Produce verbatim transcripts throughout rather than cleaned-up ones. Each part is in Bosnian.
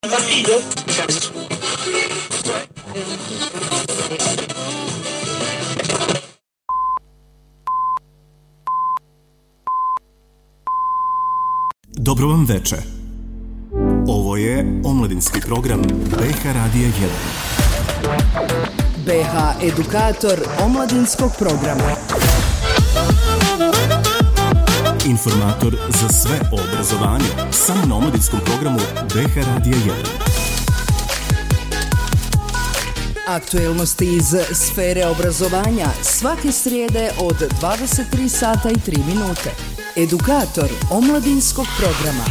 Dobro vam veče. Ovo je omladinski program B H Radija jedan. B H Edukator omladinskog programa. Informator za sve o obrazovanju, samo na omladinskom programu B H Radija jedan. Aktuelnosti iz sfere obrazovanja svake srijede od dvadeset tri sata i tri minute. Edukator omladinskog programa.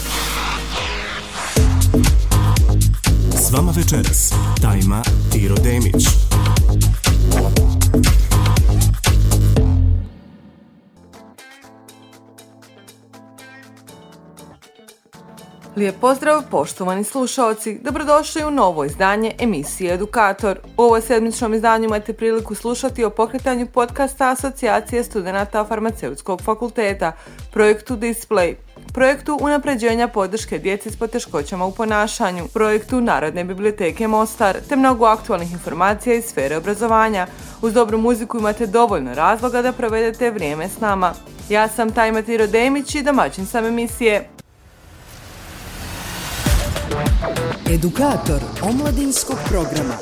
S vama večeras Tajma Tiro Demić. Lijep pozdrav poštovani slušalci, dobrodošli u novo izdanje emisije Edukator. U ovoj sedmičnom izdanju imate priliku slušati o pokretanju podcasta Asocijacije studenata Farmaceutskog fakulteta, projektu Display, projektu unapređenja podrške djeci s poteškoćama u ponašanju, projektu Narodne biblioteke Mostar, te mnogo aktualnih informacija iz sfere obrazovanja. Uz dobru muziku imate dovoljno razloga da provedete vrijeme s nama. Ja sam Tajma Tiro Demić i domaćin sam emisije. Edukator omladinskog programa.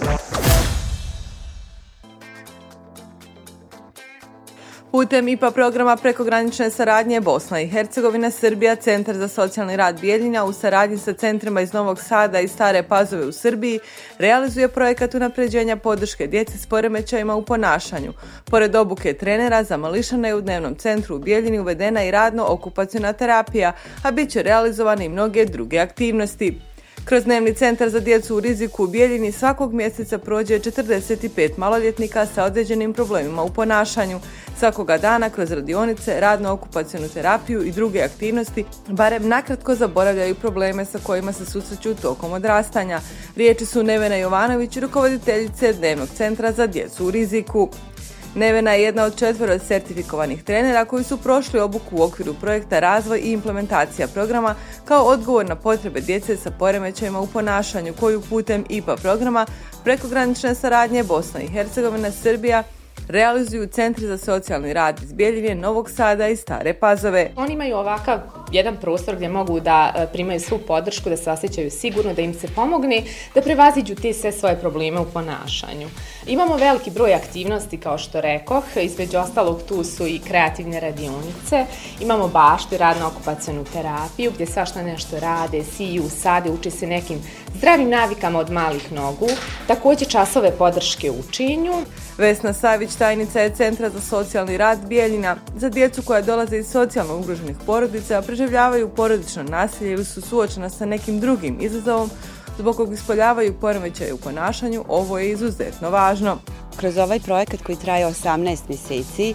Putem I P A programa prekogranične saradnje Bosna i Hercegovina, Srbija, Centar za socijalni rad Bijeljina u saradnji sa centrima iz Novog Sada i Stare Pazove u Srbiji realizuje projekat unapređenja podrške djeci s poremećajima u ponašanju. Pored obuke trenera za mališane u dnevnom centru u Bijeljini uvedena i radno-okupaciona terapija, a bit će realizovane i mnoge druge aktivnosti. Kroz dnevni centar za djecu u riziku u Bijeljini svakog mjeseca prođe četrdeset pet maloljetnika sa određenim problemima u ponašanju. Svakoga dana kroz radionice, radno-okupacionu terapiju i druge aktivnosti barem nakratko zaboravljaju probleme sa kojima se susreću tokom odrastanja. Riječi su Nevena Jovanović, rukovoditeljice dnevnog centra za djecu u riziku. Nevena je jedna od četvero sertifikovanih trenera koji su prošli obuku u okviru projekta Razvoj i implementacija programa kao odgovor na potrebe djece sa poremećajima u ponašanju koju putem I P A programa prekogranične saradnje Bosna i Hercegovina, Srbija realizuju centri za socijalni rad iz Bijeljine, Novog Sada i Stare Pazove. Oni imaju ovakav jedan prostor gdje mogu da primaju svu podršku, da se osjećaju sigurno, da im se pomogne, da prevaziđu te sve svoje probleme u ponašanju. Imamo veliki broj aktivnosti, kao što rekoh, između ostalog tu su i kreativne radionice, imamo baštu i radno-okupacionu terapiju gdje svašta nešto rade, siju, sade, uče se nekim zdravim navikama od malih nogu, također časove podrške učenju. Vesna Savić, tajnica je Centra za socijalni rad Bijeljina. Za djecu koja dolaze iz socijalno ugroženih porodica, preživljavaju porodično nasilje ili su suočena sa nekim drugim izazovom zbog kog ispoljavaju poremećaje u ponašanju, ovo je izuzetno važno. Kroz ovaj projekat koji traje osamnaest mjeseci,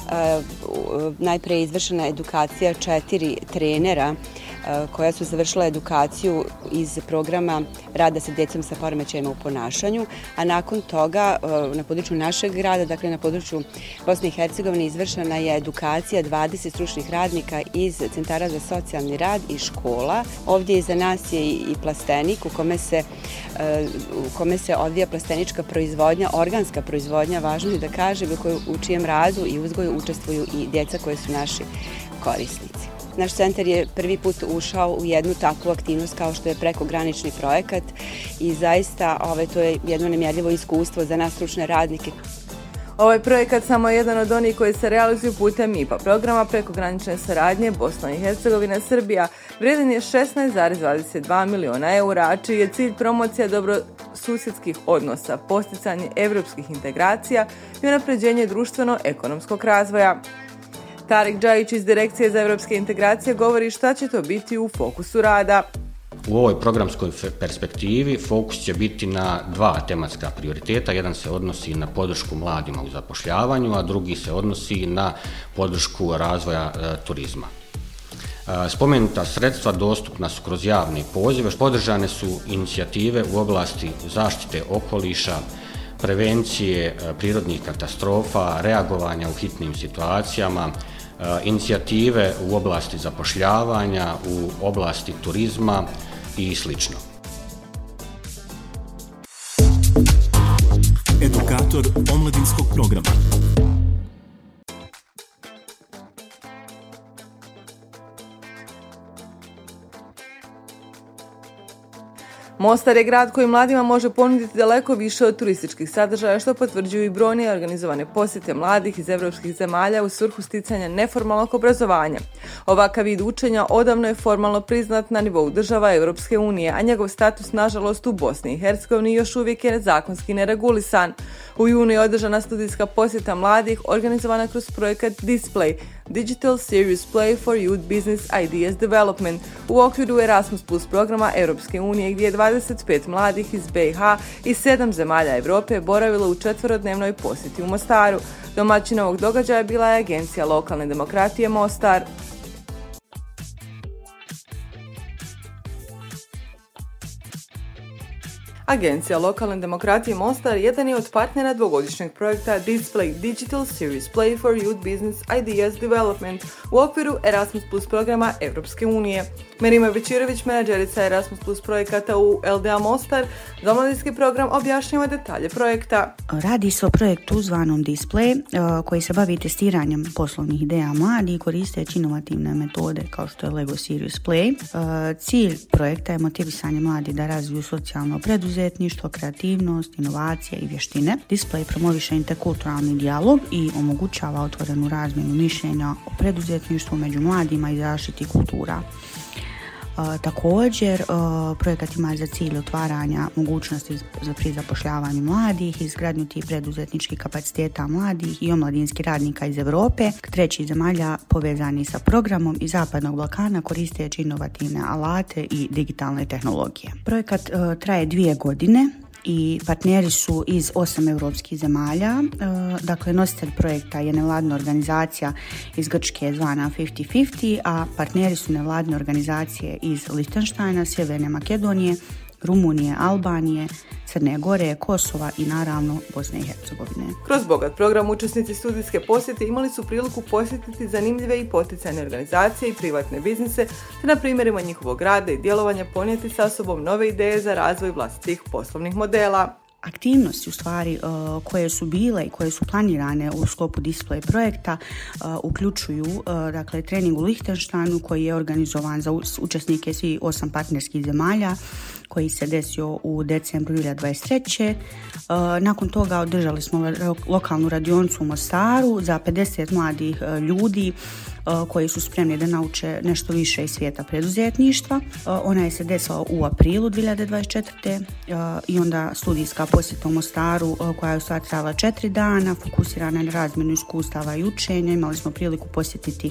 najprije je izvršena edukacija četiri trenera koja su završila edukaciju iz programa rada sa djecom sa poremećajima u ponašanju, a nakon toga na području našeg grada, dakle na području Bosne i Hercegovine, izvršena je edukacija dvadeset stručnih radnika iz centara za socijalni rad i škola. Ovdje iza nas je i plastenik u kome se, u kome se odvija plastenička proizvodnja, organska proizvodnja, važno je da kažem, u čijem radu i uzgoju učestvuju i djeca koje su naši korisnici. Naš centar je prvi put ušao u jednu takvu aktivnost kao što je prekogranični projekat i zaista ove, to je jedno nemjerljivo iskustvo za nas stručne radnike. Ovaj projekat samo je jedan od onih koji se realizuju putem I P A programa prekogranične saradnje Bosna i Hercegovina, Srbija. Vrijedan je šesnaest zarez dvadeset dva miliona eura, a čiji je cilj promocija dobrosusjedskih odnosa, posticanje evropskih integracija i unapređenje društveno-ekonomskog razvoja. Tarik Džajić iz Direkcije za evropske integracije govori šta će to biti u fokusu rada. U ovoj programskoj perspektivi fokus će biti na dva tematska prioriteta. Jedan se odnosi na podršku mladima u zapošljavanju, a drugi se odnosi na podršku razvoja e, turizma. E, spomenuta sredstva dostupna su kroz javne pozive. Podržane su inicijative u oblasti zaštite okoliša, prevencije e, prirodnih katastrofa, reagovanja u hitnim situacijama, inicijative u oblasti zapošljavanja, u oblasti turizma i slično. edukator omladinskog programa. Mostar je grad koji mladima može ponuditi daleko više od turističkih sadržaja, što potvrđuju i brojne organizovane posjete mladih iz evropskih zemalja u svrhu sticanja neformalnog obrazovanja. Ovakav vid učenja odavno je formalno priznat na nivou država Europske unije, a njegov status, nažalost, u Bosni i Hercegovini još uvijek je zakonski neregulisan. U junu je održana studijska posjeta mladih organizovana kroz projekat Display, Digital Serious Play for Youth Business Ideas Development, u okviru Erasmus Plus programa Europske unije, gdje je dvadeset pet mladih iz B i H i sedam zemalja Europe boravilo u četverodnevnoj posjeti u Mostaru. Domaćin ovog događaja bila je Agencija lokalne demokratije Mostar. Agencija lokalne demokratije Mostar jedan je od partnera dvogodišnjeg projekta Display Digital Serious Play for Youth Business Ideas Development u okviru Erasmus Plus programa Europske unije. Merima Bečirović, menadžerica Erasmus Plus projekata u L D A Mostar, za omladinski program objašnjava detalje projekta. Radi se o projektu zvanom Display koji se bavi testiranjem poslovnih ideja mladih koristeći inovativne metode kao što je Lego Serious Play. Cilj projekta je motivisanje mladih da razviju socijalno preduzetništvo, kreativnost, inovacije i vještine. Display promoviše interkulturalni dijalog i omogućava otvorenu razmjenu mišljenja o preduzetništvu među mladima i zaštiti kultura. Uh, također, uh, projekat ima za cilj otvaranja mogućnosti za pri zapošljavanju mladih, izgradnju tih preduzetničkih kapaciteta mladih i omladinskih radnika iz Europe, trećih zemalja povezani sa programom i Zapadnog Balkana koristeći inovativne alate i digitalne tehnologije. Projekat uh, traje dvije godine i partneri su iz osam europskih zemalja. Dakle, nositelj projekta je nevladina organizacija iz Grčke zvana pedeset pedeset, a partneri su nevladine organizacije iz Lichtensteina, Sjeverne Makedonije, Rumunije, Albanije, Crne Gore, Kosova i naravno Bosne i Hercegovine. Kroz bogat program učesnici studijske posjete imali su priliku posjetiti zanimljive i poticajne organizacije i privatne biznise, te na primjerima njihovog rada i djelovanja ponijeti sa sobom nove ideje za razvoj vlastitih poslovnih modela. Aktivnosti u stvari uh, koje su bile i koje su planirane u sklopu Display projekta uh, uključuju uh, dakle trening u Lichtensteinu koji je organizovan za učesnike svih osam partnerskih zemalja koji se desio u decembru dvije tisuće dvadeset treće. Uh, nakon toga održali smo lokalnu radionicu u Mostaru za pedeset mladih uh, ljudi uh, koji su spremni da nauče nešto više iz svijeta preduzetništva. Uh, ona je se desila u aprilu dvije tisuće dvadeset četvrte. Uh, i onda studijska posjeta u Mostaru uh, koja je u stvari trajala četiri dana, fokusirana na razmjenu iskustava i učenja. Imali smo priliku posjetiti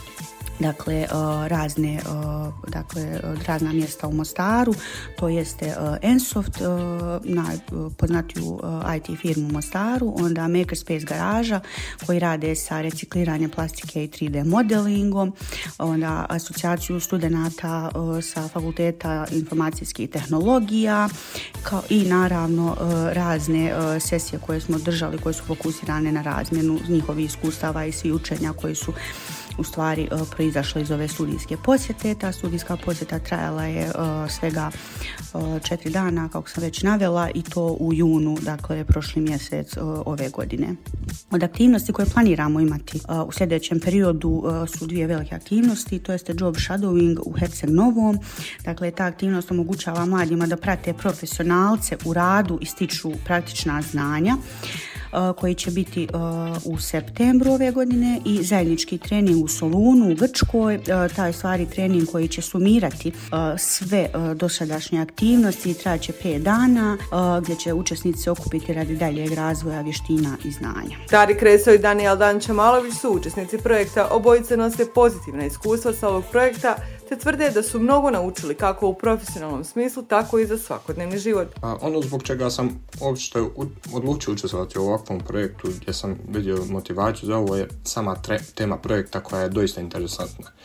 dakle uh, razne uh, dakle razna mjesta u Mostaru, to jeste uh, Ensoft, uh, najpoznatiju uh, I T firmu u Mostaru, onda Makerspace garaža koji rade sa recikliranjem plastike i tri D modelingom, onda asocijaciju studenata uh, sa fakulteta informacijskih tehnologija, kao i naravno uh, razne uh, sesije koje smo držali koje su fokusirane na razmjenu njihovih iskustava i svih učenja koji su u stvari uh, proizašlo iz ove studijske posjete. Ta studijska posjeta trajala je uh, svega uh, četiri dana, kako sam već navela, i to u junu, dakle prošli mjesec uh, ove godine. Od aktivnosti koje planiramo imati uh, u sljedećem periodu uh, su dvije velike aktivnosti, to jeste job shadowing u Herceg Novom. Dakle, ta aktivnost omogućava mladima da prate profesionalce u radu i stiču praktična znanja, koji će biti uh, u septembru ove godine, i zajednički trening u Solunu u Grčkoj. Uh, taj stvari trening koji će sumirati uh, sve uh, dosadašnje aktivnosti, trajaće pet dana uh, gdje će učesnici se okupiti radi daljeg razvoja vještina i znanja. Tarik Kreso i Danijel Dančamalović su učesnici projekta. Obojice nose pozitivna iskustva sa ovog projekta te tvrde da su mnogo naučili kako u profesionalnom smislu, tako i za svakodnevni život. A ono zbog čega sam uopšte odlučio učestvovati u ovakvom projektu, gdje sam vidio motivaciju za ovo, je sama tre, tema projekta koja je doista interesantna.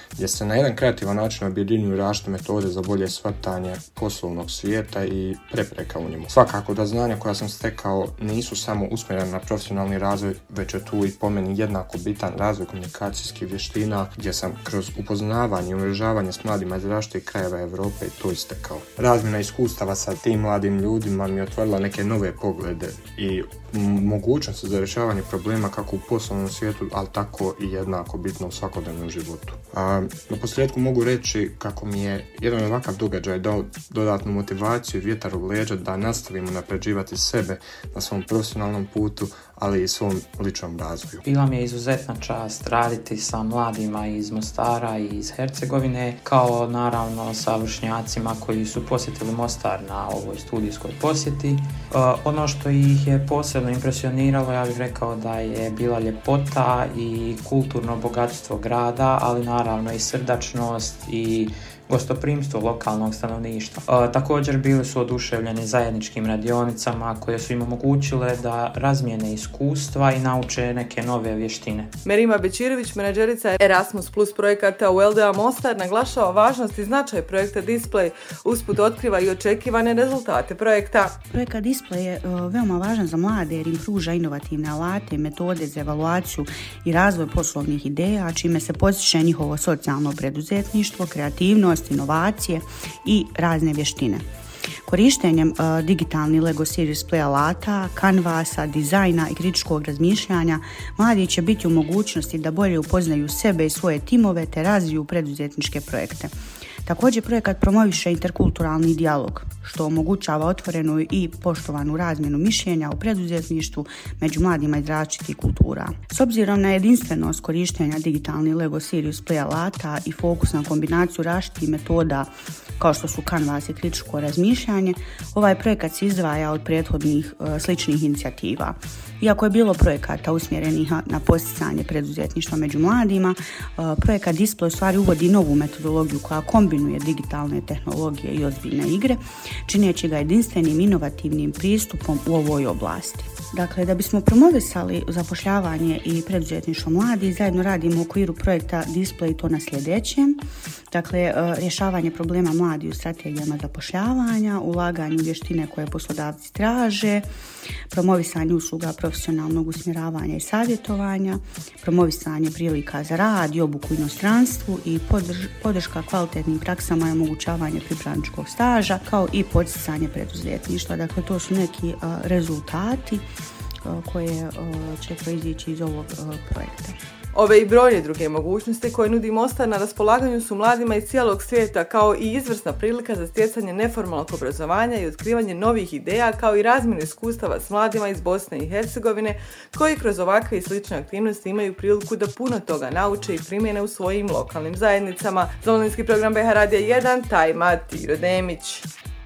gdje se na jedan kreativan način objedinjuju različite metode za bolje shvatanje poslovnog svijeta i prepreka u njemu. Svakako da znanja koja sam stekao nisu samo usmjerena na profesionalni razvoj, već je tu i po meni jednako bitan razvoj komunikacijskih vještina, gdje sam kroz upoznavanje i umrežavanje s mladima iz različitih krajeva Europe i to istekao. Razmjena iskustava sa tim mladim ljudima mi je otvorila neke nove poglede i mogućnost za rješavanje problema kako u poslovnom svijetu, ali tako i jednako bitno u svakodnevnom životu. A, na posljedku mogu reći kako mi je jedan ovakav događaj dao dodatnu motivaciju i vjetar u leđa da nastavim unapređivati sebe na svom profesionalnom putu, ali i svom ličnom razvoju. Bila mi je izuzetna čast raditi sa mladima iz Mostara i iz Hercegovine, kao naravno sa vršnjacima koji su posjetili Mostar na ovoj studijskoj posjeti. Uh, ono što ih je posebno impresioniralo, ja bih rekao da je bila ljepota i kulturno bogatstvo grada, ali naravno i srdačnost i gostoprimstvo lokalnog stanovništva. E, također bili su oduševljeni zajedničkim radionicama koje su im omogućile da razmijene iskustva i nauče neke nove vještine. Merima Bečirović, menadžerica Erasmus Plus projekata u L D A Mostar, naglašava važnost i značaj projekta Display, usput otkriva i očekivane rezultate projekta. Projekat Display je uh, veoma važan za mlade jer im pruža inovativne alate i metode za evaluaciju i razvoj poslovnih ideja, čime se postiže njihovo socijalno preduzetništvo, kreativnost, inovacije i razne vještine. Korištenjem uh, digitalni Lego Series Play alata, kanvasa, dizajna i kritičkog razmišljanja, mladi će biti u mogućnosti da bolje upoznaju sebe i svoje timove te razviju preduzetničke projekte. Također projekat promoviše interkulturalni dijalog, što omogućava otvorenu i poštovanu razmjenu mišljenja o preduzetništvu među mladima iz različitih kultura. S obzirom na jedinstvenost korištenja digitalni Lego Series Play alata i fokus na kombinaciju različitih metoda kao što su kanvas i kritičko razmišljanje, ovaj projekat se izdvaja od prethodnih uh, sličnih inicijativa. Iako je bilo projekata usmjerenih na posticanje preduzetništva među mladima, uh, projekat Display u stvari uvodi novu metodologiju koja kombinuje digitalne tehnologije i ozbiljne igre, čineći ga jedinstvenim inovativnim pristupom u ovoj oblasti. Dakle, da bismo promovisali zapošljavanje i preduzetništvo mladih, zajedno radimo u okviru projekta Display to na sljedećem. Dakle, rješavanje problema mladih u strategijama zapošljavanja, ulaganje u vještine koje poslodavci traže, promovisanje usluga profesionalnog usmjeravanja i savjetovanja, promovisanje prilika za rad i obuku u inostranstvu i podrž- podrška kvalitetnim praksama i omogućavanje pripravničkog staža, kao i poticanje preduzetništva. Dakle, to su neki uh, rezultati uh, koje uh, će proizići iz ovog uh, projekta. Ove i brojne druge mogućnosti koje nudi Mostar na raspolaganju su mladima iz cijelog svijeta, kao i izvrsna prilika za stjecanje neformalnog obrazovanja i otkrivanje novih ideja, kao i razmjenu iskustava s mladima iz Bosne i Hercegovine, koji kroz ovakve i slične aktivnosti imaju priliku da puno toga nauče i primjene u svojim lokalnim zajednicama. Za omladinski program B H Radija jedan, Tajma Tiro Demić.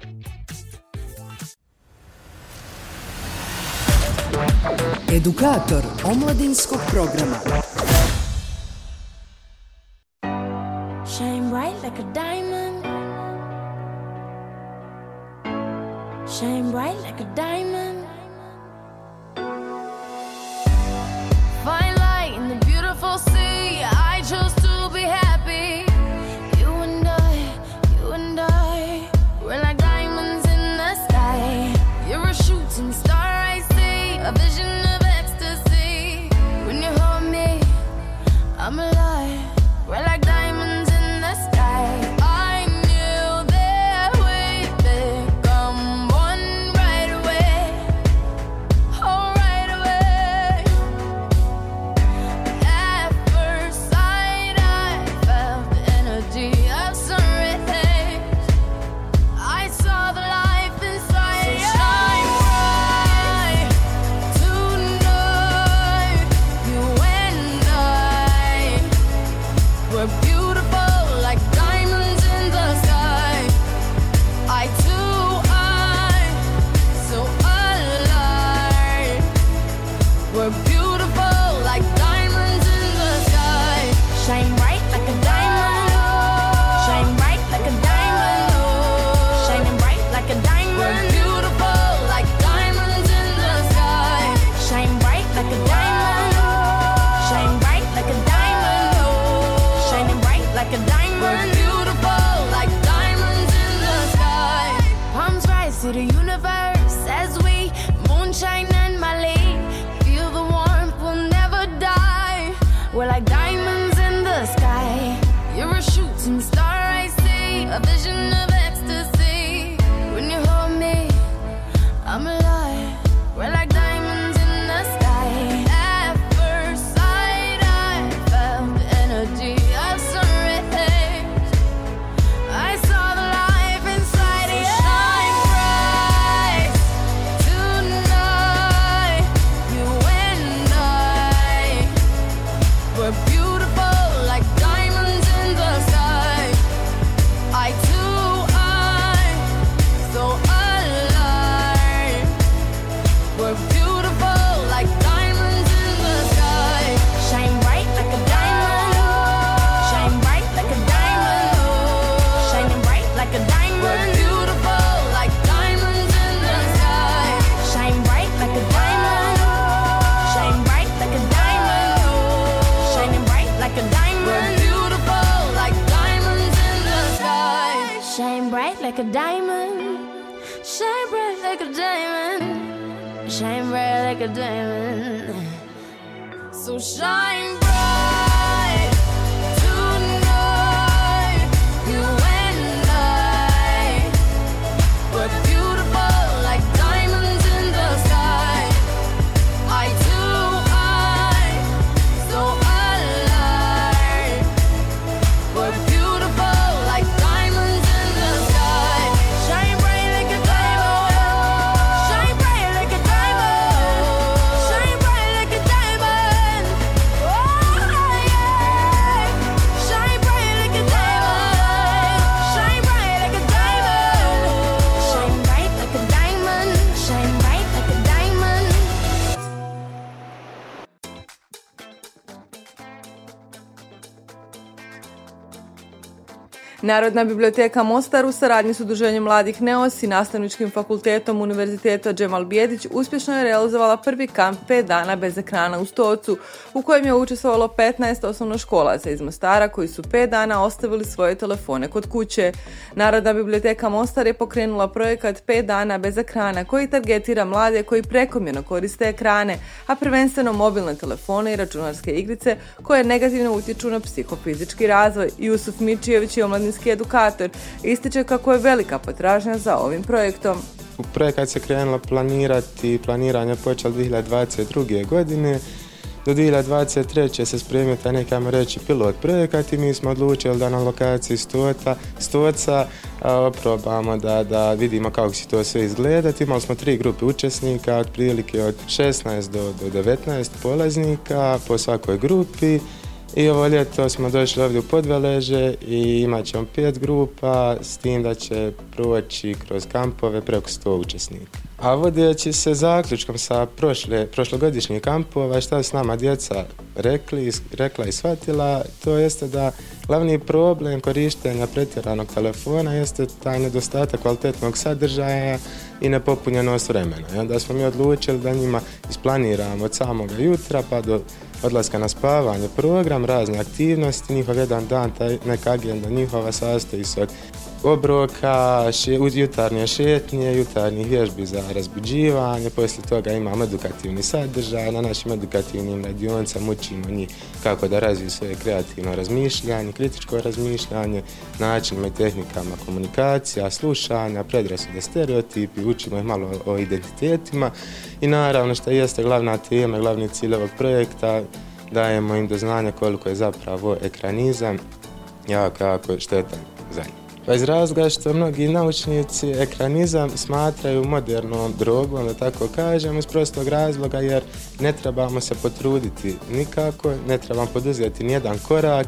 Edukator omladinskog programa. Shine bright like a diamond. Shine bright like a diamond. Fine light in the beautiful sea. I chose to be happy. You and I, you and I, we're like diamonds in the sky. You're a shooting star, I see, a vision of ecstasy. When you hold me, I'm alive. We're like diamonds in the sky. I knew that we'd become one right away. to the universe as we moonshine and Mali. Feel the warmth, we'll never die. We're like diamonds in the sky. You're a shooting star, I see. A vision of ecstasy. When you hold me, I'm alive. We're like diamonds in the sky. At first sight, I felt the energy of sun rays. I saw the life inside you. Shine bright tonight. You and I, we're beautiful like diamonds in the sky. I too, I so alive. We're beautiful like diamonds in the sky. Shine bright like a diamond. Shine bright like a diamond. Shining bright like a diamond. We're beautiful like diamonds in the sky. Shine bright like a diamond. Shine bright like a diamond. Shining bright like a diamond. We're beautiful like diamonds in the sky. Shine bright like a diamond. Shine bright like a diamond. Shine bright like a diamond. So shine bright tonight. You and I, we're beautiful like diamonds in the sky. I too, I so alive. We're beautiful like diamonds in the sky. Shine bright like a diamond. Shine bright like a diamond. Shine bright like a diamond. Oh yeah. Shine bright like a diamond. Shine bright like a diamond. Shine bright like a diamond. Shine bright like a diamond. Narodna biblioteka Mostar u saradnji s Udruženjem mladih Neos i Nastavničkim fakultetom Univerziteta Džemal Bijedić uspješno je realizovala prvi kamp pet dana bez ekrana u Stocu, u kojem je učestvovalo petnaest osnovnoškolaca iz Mostara koji su pet dana ostavili svoje telefone kod kuće. Narodna biblioteka Mostar je pokrenula projekat pet dana bez ekrana koji targetira mlade koji prekomjerno koriste ekrane, a prvenstveno mobilne telefone i računarske igrice koje negativno utječu na psihofizički razvoj. Jusuf Mičijević je omladinski edukator, ističe kako je velika potražnja za ovim projektom. Projekat se krenulo planirati, planiranje počelo dvije hiljade dvadeset druge. godine. Do dvije hiljade dvadeset treće se spremio taj neki, ajmo reći, pilot projekat i mi smo odlučili da na lokaciji Stota, Stoca probamo da, da vidimo kako će to sve izgledati. Imali smo tri grupe učesnika, otprilike od šesnaest do, do devetnaest polaznika po svakoj grupi. I ovo ljeto smo došli ovdje u Podveleže i imat ćemo pet grupa, s tim da će proći kroz kampove preko sto učesnika. A vodeći se zaključkom sa prošle, prošlogodišnjih kampova, šta su nama djeca rekli, rekla i shvatila, to jeste da glavni problem korištenja pretjeranog telefona jeste taj nedostatak kvalitetnog sadržaja i nepopunjenost vremena. I onda smo mi odlučili da njima isplaniramo od samog jutra pa do odlaska na spavanje program, razne aktivnosti, njihov jedan dan, taj neka agenda njihova sastoji se od obroka, še, jutarnje šetnje, jutarnjih vježbi za razbuđivanje, poslije toga imamo edukativni sadržaj, na našim edukativnim radionicama učimo njih kako da razviju svoje kreativno razmišljanje, kritičko razmišljanje, načinima i tehnikama komunikacija, slušanja, predrasude, stereotipi, učimo ih malo o identitetima i naravno što jeste glavna tema, glavni cilj ovog projekta, dajemo im do znanja koliko je zapravo ekranizam jako, jako štetan za njih. Pa iz razloga što mnogi naučnici ekranizam smatraju modernom drogom, da tako kažem, iz prostog razloga jer ne trebamo se potruditi nikako, ne trebamo poduzeti nijedan korak,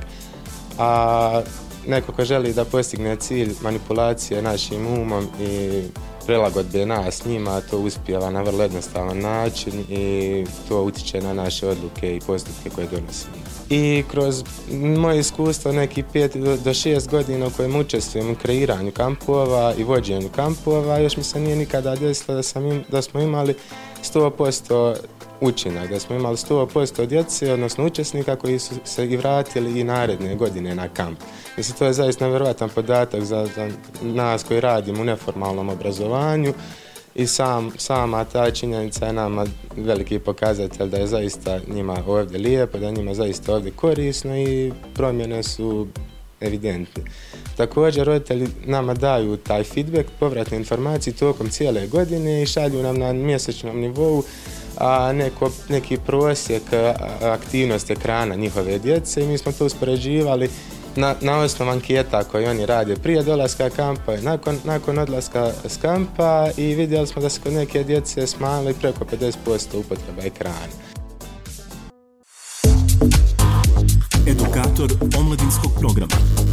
a neko ko želi da postigne cilj manipulacije našim umom i prilagodbe nas njima, to uspijeva na vrlo jednostavan način i to utiče na naše odluke i postupke koje donosimo. I kroz moje iskustvo nekih pet do šest godina u kojem učestvujem u kreiranju kampova i vođenju kampova, još mi se nije nikada desilo da, sam im, da smo imali sto posto učinak, da smo imali sto posto djece, odnosno učesnika koji su se i vratili i naredne godine na kamp. Mislim, to je zaista nevjerojatan podatak za, za nas koji radimo u neformalnom obrazovanju i sam, sama ta činjenica je nama veliki pokazatelj da je zaista njima ovdje lijepo, da je njima zaista ovdje korisno i promjene su evidentne. Također, roditelji nama daju taj feedback, povratne informacije tokom cijele godine i šalju nam na mjesečnom nivou a neko, neki prosjek aktivnosti ekrana njihove djece i mi smo to uspoređivali na, na osnovu anketa koje oni rade prije dolaska kampa i nakon, nakon odlaska s kampa i vidjeli smo da se kod neke djece smanjili preko pedeset posto upotreba ekrana. Edukator omladinskog programa.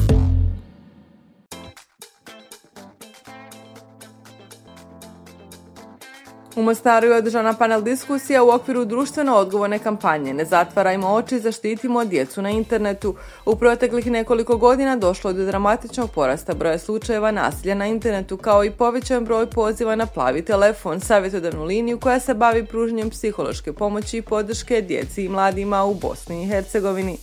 U Mostaru je održana panel diskusija u okviru društveno odgovorne kampanje Ne zatvarajmo oči, zaštitimo djecu na internetu. U proteklih nekoliko godina došlo je do dramatičnog porasta broja slučajeva nasilja na internetu, kao i povećan broj poziva na Plavi telefon, savjetodavnu liniju koja se bavi pružanjem psihološke pomoći i podrške djeci i mladima u Bosni i Hercegovini.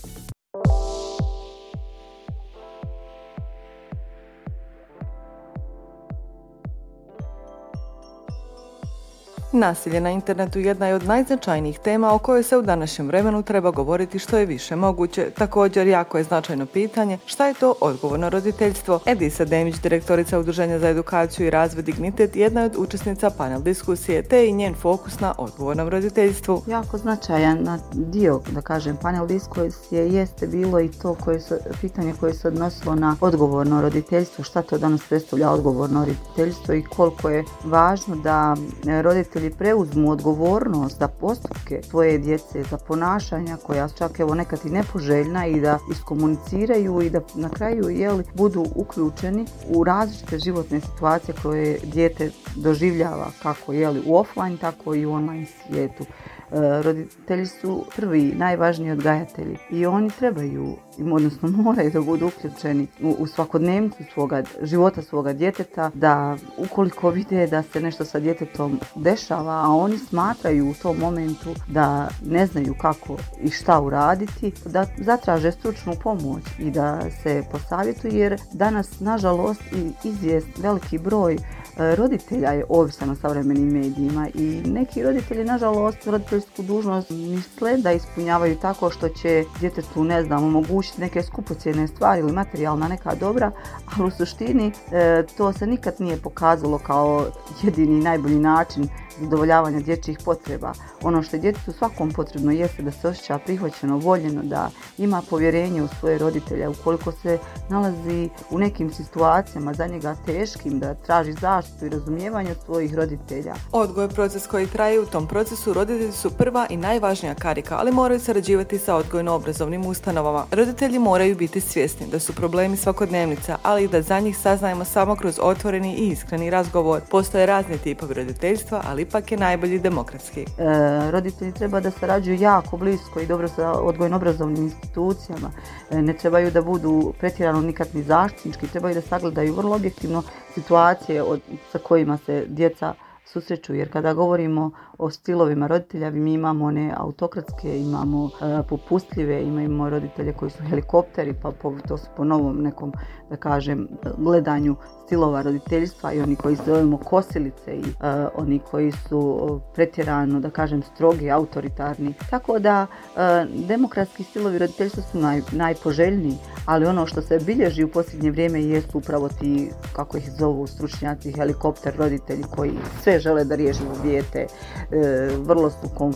Nasilje na internetu jedna je od najznačajnijih tema o kojoj se u današnjem vremenu treba govoriti što je više moguće. Također, jako je značajno pitanje šta je to odgovorno roditeljstvo. Edisa Demić, direktorica Udruženja za edukaciju i razvoj Dignitet, jedna je od učesnica panel diskusije, te i njen fokus na odgovornom roditeljstvu. Jako značajan dio, da kažem, panel diskusije jeste bilo i to koje su, pitanje koje se odnosilo na odgovorno roditeljstvo, šta to danas predstavlja odgovorno roditeljstvo i koliko je važno da roditelji preuzmu odgovornost za postupke svoje djece, za ponašanja koja čak evo nekad i nepoželjna i da iskomuniciraju i da na kraju jeli, budu uključeni u različite životne situacije koje dijete doživljava kako jeli, u offline tako i u online svijetu. Roditelji su prvi, najvažniji odgajatelji i oni trebaju, odnosno moraju da budu uključeni u, u svakodnevnicu svoga života svoga djeteta, da ukoliko vide da se nešto sa djetetom dešava, a oni smatraju u tom momentu da ne znaju kako i šta uraditi, da zatraže stručnu pomoć i da se posavjetuju, jer danas nažalost i izvijest veliki broj roditelja je ovisan o savremenim medijima i neki roditelji nažalost roditeljsku dužnost misle da ispunjavaju tako što će djetetu, ne znam, omogućiti neke skupocjene stvari ili materijalna neka dobra, ali u suštini e, to se nikad nije pokazalo kao jedini najbolji način zadovoljavanja dječjih potreba. Ono što je djetetu svakom potrebno jeste da se osjeća prihvaćeno, voljeno, da ima povjerenje u svoje roditelje. Ukoliko se nalazi u nekim situacijama za njega teškim, da traži zaštitu i razumijevanje od svojih roditelja. Odgoj je proces koji traje. U tom procesu roditelji su prva i najvažnija karika, ali moraju sarađivati sa odgojno-obrazovnim ustanovama. Roditelji moraju biti svjesni da su problemi svakodnevnica, ali i da za njih saznajemo samo kroz otvoreni i iskreni razgovor. Postoje razni tipovi roditeljstva, ali ipak je najbolji demokratski. E, roditelji treba da sarađuju jako blisko i dobro sa odgojno-obrazovnim institucijama. E, ne trebaju da budu pretjerano nikad ni zaštitnički, trebaju da sagledaju vrlo objektivno situacije od, sa kojima se djeca susreću, jer kada govorimo o stilovima roditelja, mi imamo one autokratske, imamo uh, popustljive, imamo roditelje koji su helikopteri, pa po, to su po novom nekom, da kažem, gledanju stilova roditeljstva i oni koji se zovemo kosilice i uh, oni koji su pretjerano, da kažem, strogi, autoritarni. Tako da uh, demokratski stilovi roditeljstva su naj, najpoželjniji, ali ono što se bilježi u posljednje vrijeme jesu upravo ti, kako ih zovu stručnjaci, helikopter roditelji koji sve žele da riješe dijete, e, vrlo su, konf,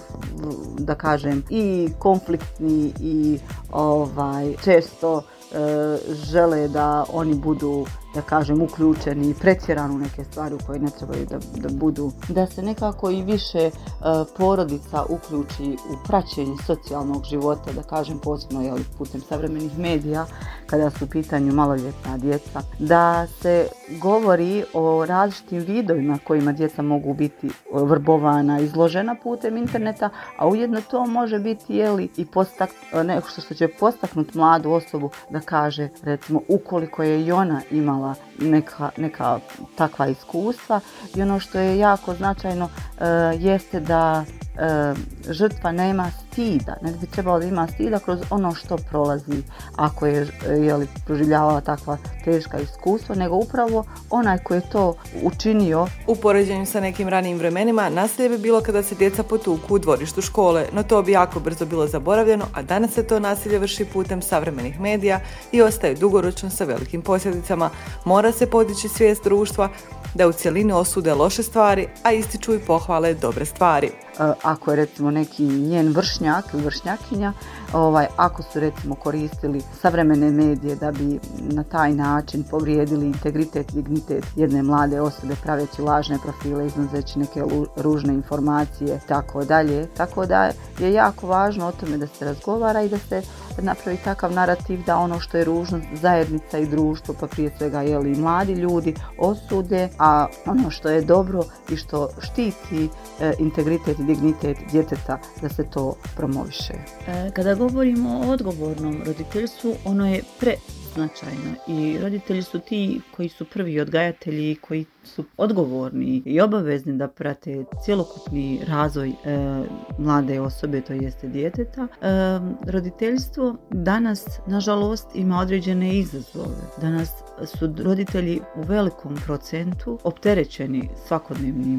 da kažem, i konfliktni i ovaj, često e, žele da oni budu, da kažem, uključeni i pretjerano u neke stvari u koje ne trebaju da, da budu. Da se nekako i više uh, porodica uključi u praćenje socijalnog života, da kažem, posebno je putem savremenih medija, kada su u pitanju maloljetna djeca. Da se govori o različitim vidovima kojima djeca mogu biti vrbovana, izložena putem interneta, a ujedno to može biti jeli, i postak, nešto što će postaknuti mladu osobu da kaže, recimo, ukoliko je i ona imala Neka, neka takva iskustva. I ono što je jako značajno e, jeste da e, žrtva nema stida, ne bi trebalo da ima stida kroz ono što prolazi ako je, je li, proživljavala takva teška iskustva, nego upravo onaj koji je to učinio. U poređenju sa nekim ranijim vremenima nasilje bi bilo kada se djeca potuku u dvorištu škole, no to bi jako brzo bilo zaboravljeno, a danas se to nasilje vrši putem savremenih medija i ostaje dugoročno sa velikim posljedicama. Mora se podići svijest društva da u cjelini osude loše stvari, a ističu i pohvale dobre stvari. Ako je recimo neki njen vršnjak ili vršnjakinja, ovaj, ako su recimo koristili savremene medije da bi na taj način povrijedili integritet, dignitet jedne mlade osobe, praveći lažne profile, iznoseći neke ružne informacije, tako dalje. Tako da je jako važno o tome da se razgovara i da se napravi takav narativ da ono što je ružno zajednica i društvo, pa prije svega jeli i mladi ljudi, osude, a ono što je dobro i što štiti e, integritet i dignitet djeteta, da se to promoviše. E, kada govorimo o odgovornom roditeljstvu, ono je preznačajno i roditelji su ti koji su prvi odgajatelji, koji su odgovorni i obavezni da prate cjelokupni razvoj e, mlade osobe, to jeste djeteta. E, roditeljstvo danas, nažalost, ima određene izazove. Danas su roditelji u velikom procentu opterećeni svakodnevnim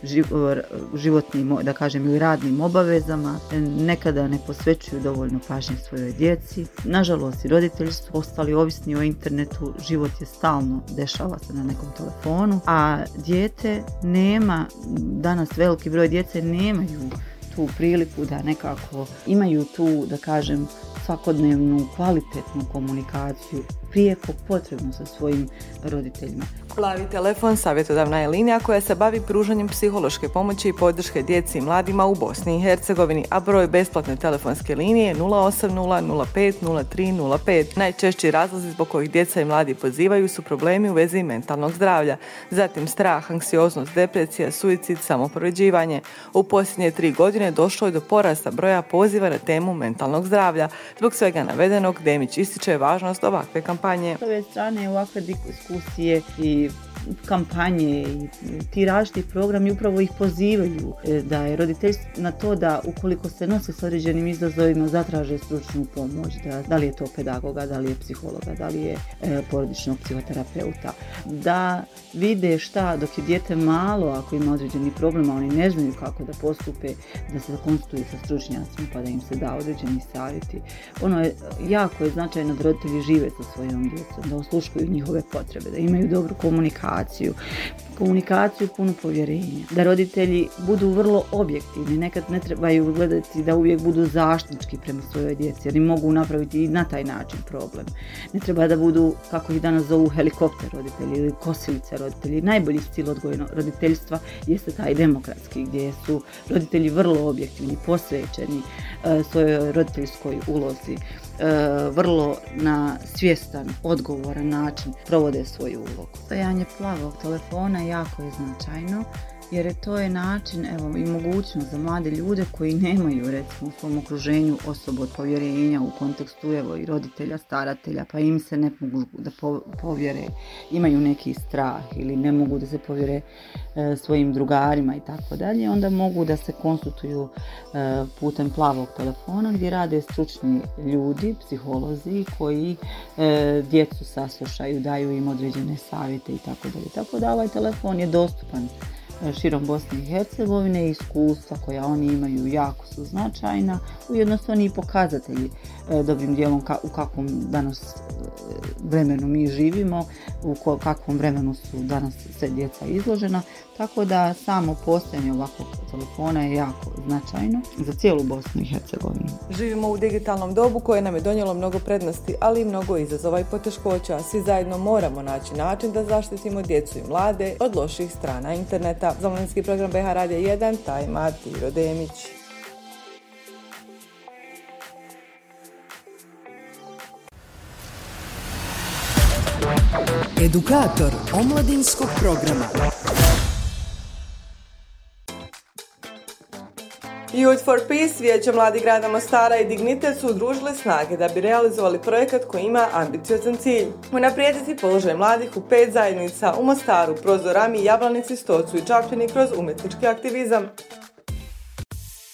životnim, da kažem, ili radnim obavezama, nekada ne posvećuju dovoljno pažnje svojoj djeci. Nažalost, i roditelji su postali ovisni o internetu, život je stalno, dešava se na nekom telefonu, a dijete nema, danas veliki broj djece nemaju tu priliku da nekako imaju tu, da kažem, svakodnevnu kvalitetnu komunikaciju prijeko potrebno sa svojim roditeljima. Plavi telefon savjetodavna je linija koja se bavi pružanjem psihološke pomoći i podrške djeci i mladima u Bosni i Hercegovini, a broj besplatne telefonske linije je nula osam nula nula pet nula tri nula pet. Najčešći razlozi zbog kojih djeca i mladi pozivaju su problemi u vezi mentalnog zdravlja, zatim strah, anksioznost, depresija, suicid, samopovređivanje. U posljednje tri godine došlo je do porasta broja poziva na temu mentalnog zdravlja. Zbog svega navedenog, Demić ističe važnost ovakve kampanje. S ove strane ovakve diskusije i kampanje i ti različiti programi upravo ih pozivaju da je roditeljstvo na to da ukoliko se nose s određenim izazovima zatraže stručnu pomoć, da, da li je to pedagoga, da li je psihologa, da li je e, porodičnog psihoterapeuta, da vide šta dok je dijete malo, ako ima određeni problem, a oni ne znaju kako da postupe, da se konsultuju sa stručnjacima pa da im se da određeni savjeti. Ono je jako je značajno da roditelji žive sa svojom djecom, da osluškuju njihove potrebe, da imaju dobru komunikaciju, komunikaciju punu povjerenja, da roditelji budu vrlo objektivni, nekad ne trebaju gledati da uvijek budu zaštitnički prema svojoj djeci, jer im mogu napraviti i na taj način problem. Ne treba da budu, kako ih danas zovu, helikopter roditelji ili kosilice roditelji. Najbolji stil odgojnog roditeljstva jeste taj demokratski, gdje su roditelji vrlo objektivni, posvećeni e, svojoj roditeljskoj ulozi, e, vrlo na svjestan, odgovoran način provode svoju ulogu. Stajanje plavog telefona jako je značajno, jer to je način, evo, i mogućnost za mlade ljude koji nemaju, recimo, u svom okruženju osobu od povjerenja u kontekstu, evo, i roditelja, staratelja, pa im se ne mogu da povjere, imaju neki strah ili ne mogu da se povjere e, svojim drugarima i tako dalje, onda mogu da se konsultuju e, putem plavog telefona gdje rade stručni ljudi, psiholozi koji e, djecu saslušaju, daju im određene savjete i tako dalje. Tako da ovaj telefon je dostupan širom Bosne i Hercegovine, iskustva koja oni imaju jako su značajna, ujedno su oni i pokazatelji e, dobrim dijelom ka, u kakvom danas vremenu mi živimo, u ko, kakvom vremenu su danas sve djeca izložena, tako da samo postojanje ovakvog telefona je jako značajno za cijelu Bosnu i Hercegovinu. Živimo u digitalnom dobu koje nam je donijelo mnogo prednosti, ali i mnogo izazova i poteškoća. Svi zajedno moramo naći način da zaštitimo djecu i mlade od loših strana interneta. Za omladinski program B H Radija jedan, Tajma, Tiro Demić. Edukator omladinskog programa. Youth for Peace, Vijeće mladih grada Mostara i Dignitet su udružile snage da bi realizovali projekat koji ima ambiciozan cilj. Unaprijediti položaj mladih u pet zajednica u Mostaru, Prozorami, Jablanici, Stocu i Čapljini kroz umjetnički aktivizam.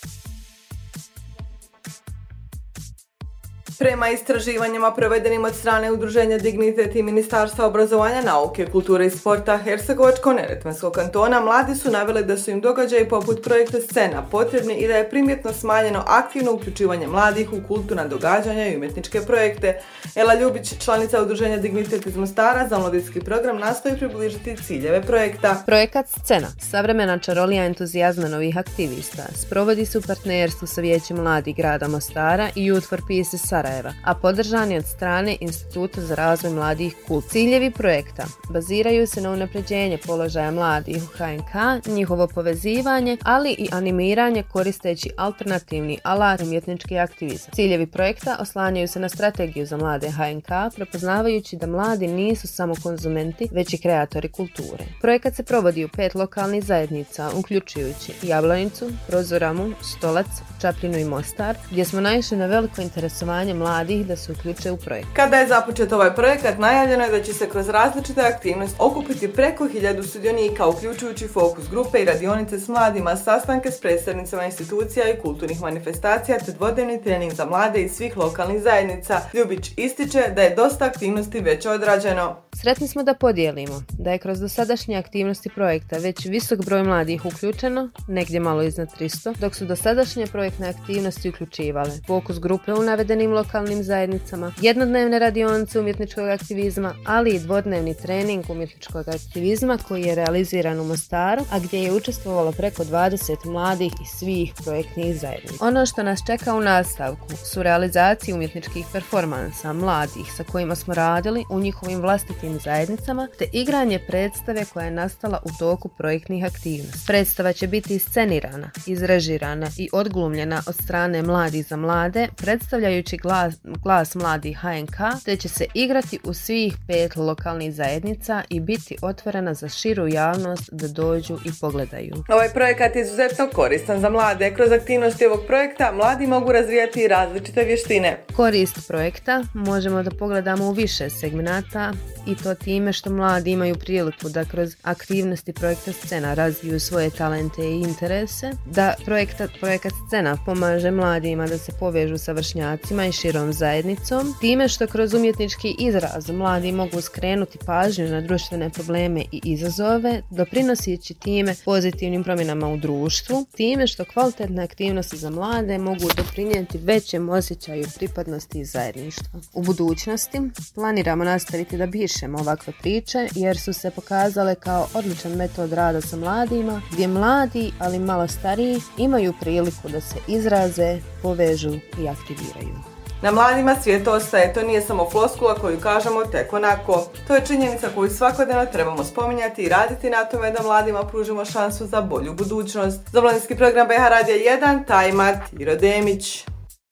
Prema istraživanjima provedenim od strane Udruženja Dignitet i Ministarstva obrazovanja, nauke, kulture i sporta Hercegovačko-neretvanskog kantona, mladi su naveli da su im događaji poput projekta Scena potrebni i da je primjetno smanjeno aktivno uključivanje mladih u kulturna događanja i umjetničke projekte. Ela Ljubić, članica Udruženja Dignitet iz Mostara, za omladinski program nastoji približiti ciljeve projekta. Projekat Scena, savremena čarolija entuzijazma novih aktivista, sprovodi se u partnerstvu sa Vijećem mladih grada Mostara i Youth for Peace iz Sarajeva, a podržan je od strane Instituta za razvoj mladih Kult. Ciljevi projekta baziraju se na unapređenje položaja mladih u H N K, njihovo povezivanje, ali i animiranje koristeći alternativni alat umjetnički aktivizam. Ciljevi projekta oslanjaju se na strategiju za mlade H N K, prepoznavajući da mladi nisu samo konzumenti, već i kreatori kulture. Projekat se provodi u pet lokalnih zajednica, uključujući Jablanicu, Prozoramu, Stolac, Čapljinu i Mostar, gdje smo naišli na veliko interesovanje mladih da se uključe u projekt. Kada je započet ovaj projekat, najavljeno je da će se kroz različite aktivnosti okupiti preko hiljadu sudionika, uključujući fokus grupe i radionice s mladima, sastanke s predstavnicama institucija i kulturnih manifestacija, te dvodnevni trening za mlade iz svih lokalnih zajednica. Ljubić ističe da je dosta aktivnosti već odrađeno. Sretni smo da podijelimo da je kroz dosadašnje aktivnosti projekta već visok broj mladih uključeno, negdje malo iznad tristo, dok su dosadašnje projektne aktivnosti uključivale fokus grupe u navedenim lokalnim zajednicama, jednodnevne radionice umjetničkog aktivizma, ali i dvodnevni trening umjetničkog aktivizma koji je realiziran u Mostaru, a gdje je učestvovalo preko dvadeset mladih iz svih projektnih zajednica. Ono što nas čeka u nastavku su realizacije umjetničkih performansa mladih sa kojima smo radili u njihovim vlastitim zajednicama, te igranje predstave koja je nastala u toku projektnih aktivnosti. Predstava će biti iscenirana, izrežirana i odglumljena od strane Mladih za mlade, predstavljajući glas, glas mladih H N K, te će se igrati u svih pet lokalnih zajednica i biti otvorena za širu javnost da dođu i pogledaju. Ovaj projekat je izuzetno koristan za mlade. Kroz aktivnosti ovog projekta mladi mogu razvijati različite vještine. Korist projekta možemo da pogledamo u više segmenata, i to time što mladi imaju priliku da kroz aktivnosti projekta Scena razviju svoje talente i interese, da projekta, projekat Scena pomaže mladima da se povežu sa vršnjacima i širom zajednicom, time što kroz umjetnički izraz mladi mogu skrenuti pažnju na društvene probleme i izazove, doprinoseći time pozitivnim promjenama u društvu, time što kvalitetne aktivnosti za mlade mogu doprinijeti većem osjećaju pripadnosti i zajedništva. U budućnosti planiramo nastaviti da pišemo ovakve priče jer su se pokazale kao odličan metod rada sa mladima, gdje mladi, ali malo stariji, imaju priliku da se izraze, povežu i aktiviraju. Na mladima svijet ostaje, to nije samo floskula koju kažemo tek onako. To je činjenica koju svakodnevno trebamo spominjati i raditi na tome da mladima pružimo šansu za bolju budućnost. Za omladinski program B H Radija jedan, Tajmat, Iro Demić.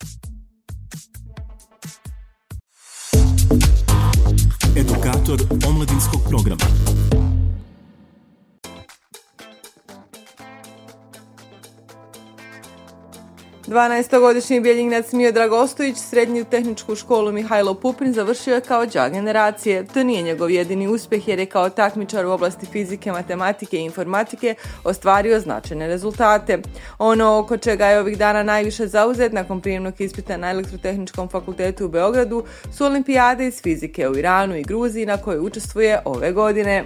Edukator omladinskog programa. dvanaestogodišnji Bjeljinac Miodrag Ostojić srednju tehničku školu Mihajlo Pupin završio je kao đak generacije. To nije njegov jedini uspjeh jer je kao takmičar u oblasti fizike, matematike i informatike ostvario značajne rezultate. Ono oko čega je ovih dana najviše zauzet nakon prijemnog ispita na Elektrotehničkom fakultetu u Beogradu su olimpijade iz fizike u Iranu i Gruziji na kojoj učestvuje ove godine.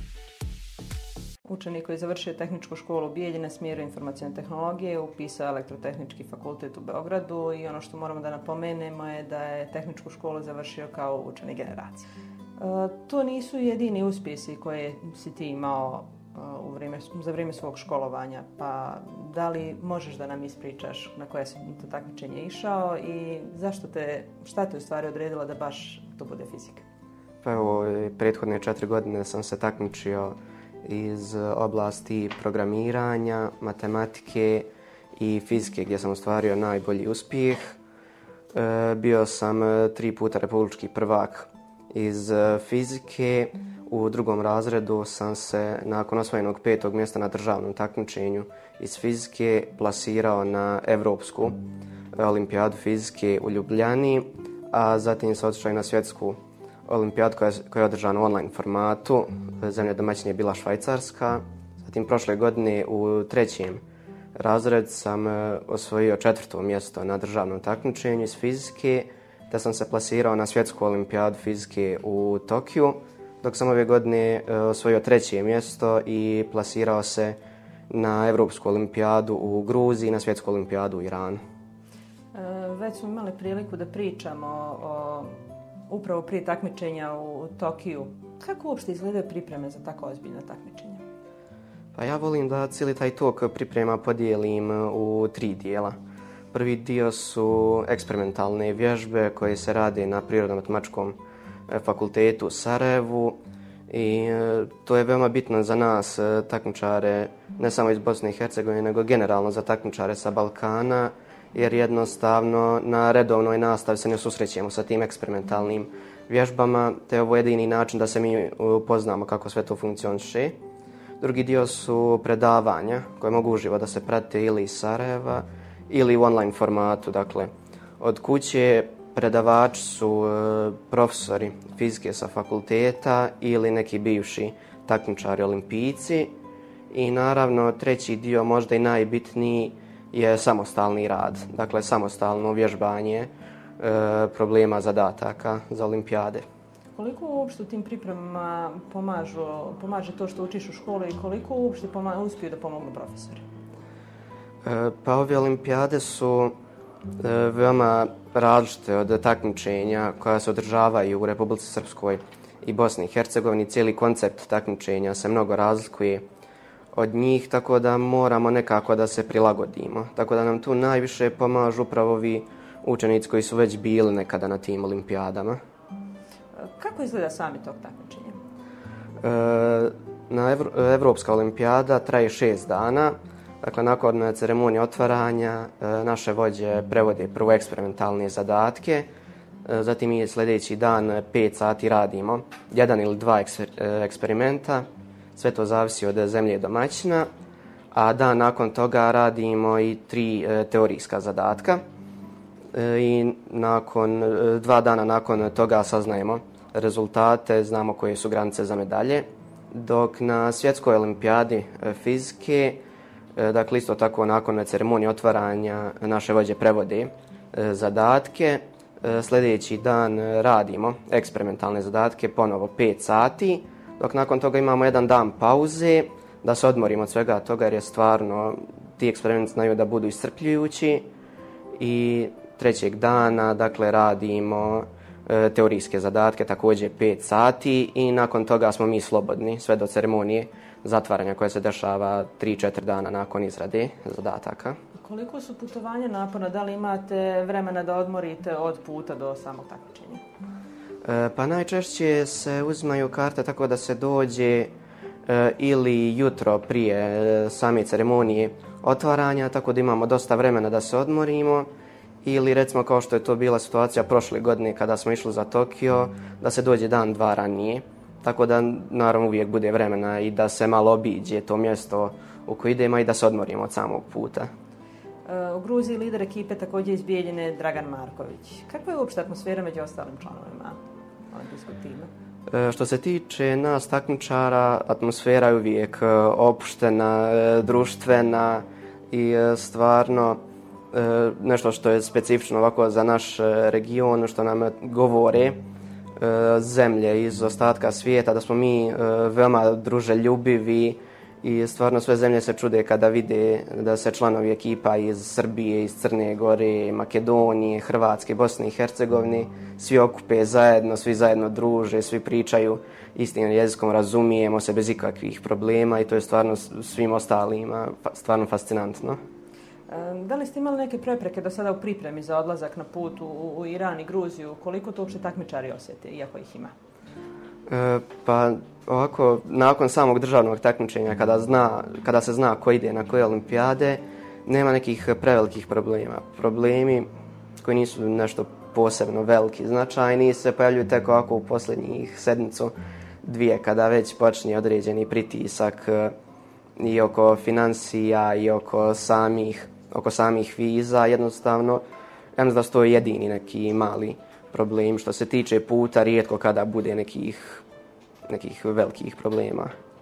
Učenik koji je završio tehničku školu Bijelji na smjeru informacijne tehnologije upisao Elektrotehnički fakultet u Beogradu i ono što moramo da napomenemo je da je tehničku školu završio kao učenik generacije. E, to nisu jedini uspjesi koje si ti imao uh, u vrijeme, za vrijeme svog školovanja, pa da li možeš da nam ispričaš na koje si to takmičenje išao i zašto te, šta te u stvari odredilo da baš to bude fizika? Pa evo, prethodne četiri godine sam se takmičio iz oblasti programiranja, matematike i fizike gdje sam ostvario najbolji uspjeh. E, bio sam tri puta republički prvak iz fizike. U drugom razredu sam se nakon osvojenog petog mjesta na državnom takmičenju iz fizike plasirao na Evropsku olimpijadu fizike u Ljubljani, a zatim se otišao i na svjetsku olimpijadu koja je, koja je održana u online formatu. Zemlja domaćina je bila Švajcarska. Zatim prošle godine u trećem razredu sam osvojio četvrto mjesto na državnom takmičenju iz fizike, te sam se plasirao na svjetsku olimpijadu fizike u Tokiju, dok sam ove godine osvojio treće mjesto i plasirao se na Europsku olimpijadu u Gruziji i na svjetsku olimpijadu u Iranu. Već smo imali priliku da pričamo o, upravo prije takmičenja u Tokiju. Kako uopšte izgledaju pripreme za tako ozbiljna takmičenja? Pa ja volim da cijeli taj tok priprema podijelim u tri dijela. Prvi dio su eksperimentalne vježbe koje se rade na Prirodno-matematičkom fakultetu u Sarajevu i to je veoma bitno za nas takmičare, ne samo iz Bosne i Hercegovine, nego generalno za takmičare sa Balkana, jer jednostavno na redovnoj nastavi se ne susrećemo sa tim eksperimentalnim vježbama, te ovo je jedini način da se mi upoznamo kako sve to funkcioniše. Drugi dio su predavanja koje mogu uživo da se prate ili iz Sarajeva ili u online formatu. Dakle, od kuće predavači su e, profesori fizike sa fakulteta ili neki bivši takmičari olimpijci. I naravno treći dio, možda i najbitniji, je samostalni rad. Dakle, samostalno vježbanje e, problema zadataka za olimpijade. Koliko uopšte u tim pripremama pomažu, pomaže to što učiš u školi i koliko uopšte poma, uspiju da pomognu profesori? E, pa ove olimpijade su e, veoma različite od takmičenja koja se održavaju u Republici Srpskoj i Bosni i Hercegovini. Cijeli koncept takmičenja se mnogo razlikuje od njih, tako da moramo nekako da se prilagodimo. Tako da nam tu najviše pomažu upravo ovi učenici koji su već bili nekada na tim olimpijadama. Kako izgleda sami tog takmičenja? E, na Evro, Evropska olimpijada traje šest dana. Dakle, nakon ceremonije otvaranja e, naše vođe prevode prvo eksperimentalne zadatke. E, zatim mi sljedeći dan pet sati radimo jedan ili dva eksper, e, eksperimenta. Sve to zavisi od zemlje domaćina. A dan nakon toga radimo i tri e, teorijska zadatka. E, I nakon, e, dva dana nakon toga saznajemo rezultate, znamo koje su granice za medalje. Dok na svjetskoj olimpijadi fizike, dakle isto tako nakon ceremonije otvaranja naše vođe prevode zadatke, sljedeći dan radimo eksperimentalne zadatke, ponovo pet sati, dok nakon toga imamo jedan dan pauze da se odmorimo od svega toga jer je stvarno ti eksperimenti znaju da budu iscrpljujući i trećeg dana dakle radimo teorijske zadatke, također pet sati i nakon toga smo mi slobodni sve do ceremonije zatvaranja koja se dešava tri četiri dana nakon izrade zadataka. Koliko su putovanja naporna? Da li imate vremena da odmorite od puta do samog takmičenja? E, pa najčešće se uzimaju karte tako da se dođe e, ili jutro prije e, same ceremonije otvaranja, tako da imamo dosta vremena da se odmorimo. Ili recimo kao što je to bila situacija prošle godine kada smo išli za Tokio, da se dođe dan, dva ranije. Tako da naravno uvijek bude vremena i da se malo obiđe to mjesto u koje idemo i da se odmorimo od samog puta. U Gruziji lider ekipe također iz Bijeljine Dragan Marković. Kakva je uopšte atmosfera među ostalim članovima olimpijskog tima? Što se tiče nas takmičara, atmosfera je uvijek opuštena, društvena i stvarno nešto što je specifično ovako za naš region, što nam govore zemlje iz ostatka svijeta, da smo mi veoma druželjubivi i stvarno sve zemlje se čude kada vide da se članovi ekipa iz Srbije, iz Crne Gore, Makedonije, Hrvatske, Bosne i Hercegovine svi okupe zajedno, svi zajedno druže, svi pričaju istim jezikom, razumijemo se bez ikakvih problema i to je stvarno svim ostalima stvarno fascinantno. Da li ste imali neke prepreke do sada u pripremi za odlazak na put u, u Iran i Gruziju? Koliko to uopšte takmičari osjete, iako ih ima? E, pa ovako, nakon samog državnog takmičenja, kada, zna, kada se zna ko ide na koje olimpijade, nema nekih prevelikih problema. Problemi koji nisu nešto posebno veliki, značajni, se pojavljuju tek ovako u posljednjih sedmicu, dvije, kada već počne određeni pritisak i oko financija i oko samih, oko samih viza. Jednostavno, ja mislim da to je jedini neki mali problem. Što se tiče puta, rijetko kada bude nekih, nekih velikih problema.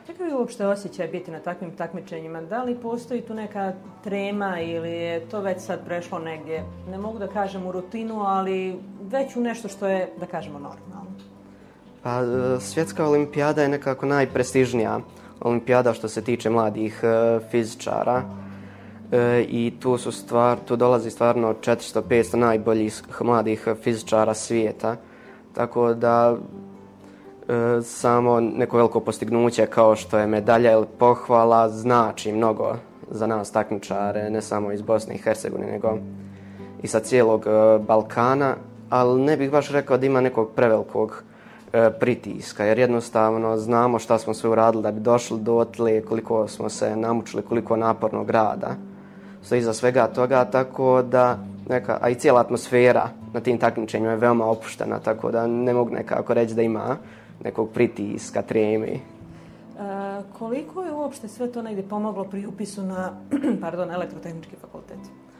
Kakav je uopšte osjećaj biti na takvim takmičenjima? Da li postoji tu neka trema ili je to već sad prešlo negdje, ne mogu da kažem u rutinu, ali već u nešto što je, da kažemo, normalno? Pa, svjetska olimpijada je nekako najprestižnija olimpijada što se tiče mladih fizičara. E, I tu, su stvar, tu dolazi stvarno četiristo do petsto najboljih mladih fizičara svijeta. Tako da e, samo neko veliko postignuće kao što je medalja ili pohvala znači mnogo za nas takmičare, ne samo iz Bosne i Hercegovine, nego i sa cijelog e, Balkana, ali ne bih baš rekao da ima nekog prevelikog e, pritiska, jer jednostavno znamo šta smo sve uradili da bi došli dotle, koliko smo se namučili, koliko napornog rada stoji iza svega toga, tako da neka, a i cijela atmosfera na tim takmičenjima je veoma opuštena, tako da ne mogu nekako reći da ima nekog pritiska, treme. E, koliko je uopšte sve to negdje pomoglo pri upisu na pardon, elektrotehnički fakultet?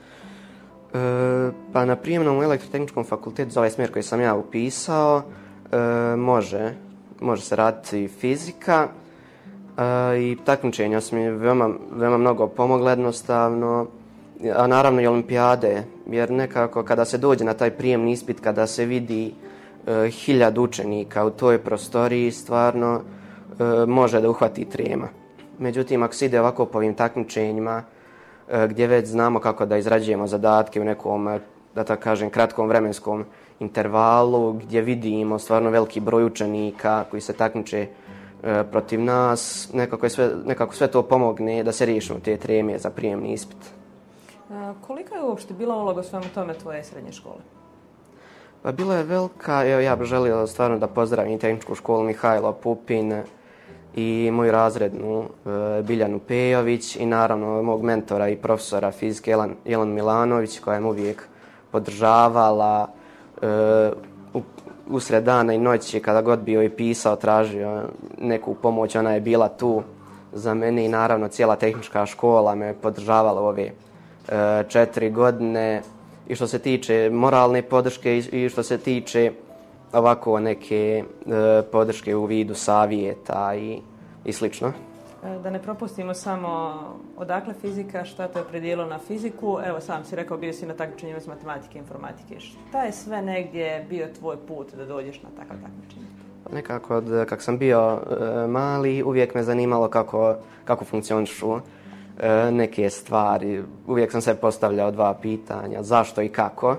E, pa na prijemnom elektrotehničkom fakultetu za ovaj smjer koji sam ja upisao e, može, može se raditi fizika e, i takmičenja su mi veoma, veoma mnogo pomogla jednostavno, a naravno i olimpijade, jer nekako kada se dođe na taj prijemni ispit, kada se vidi e, hiljad učenika u toj prostoriji, stvarno e, može da uhvati trema. Međutim, ako se ide ovako po ovim takmičenjima, e, gdje već znamo kako da izrađujemo zadatke u nekom, da tako kažem, kratkom vremenskom intervalu, gdje vidimo stvarno veliki broj učenika koji se takmiče e, protiv nas, nekako, je sve, nekako sve to pomogne da se riješimo te treme za prijemni ispit. Kolika je uopšte bila uloga u svemu tome tvoje srednje škole? Pa bila je velika, evo ja bih želio stvarno da pozdravim tehničku školu Mihajlo Pupin i moju razrednu e, Biljanu Pejović i naravno mog mentora i profesora fizike Jelan, Jelan Milanović koja je uvijek podržavala e, u, usred dana i noći kada god bio i pisao, tražio neku pomoć, ona je bila tu za mene i naravno cijela tehnička škola me podržavala u ove četiri godine i što se tiče moralne podrške i što se tiče ovako neke e, podrške u vidu savjeta i, i slično. Da ne propustimo samo odakle fizika, šta te je opredijelo na fiziku. Evo sam si rekao, bio si na takmičenju iz matematike i informatike. Šta je sve negdje bio tvoj put da dođeš na takav takmičenje? Nekako od kak sam bio e, mali, uvijek me zanimalo kako, kako funkcionišu neke stvari. Uvijek sam se postavljao dva pitanja, zašto i kako.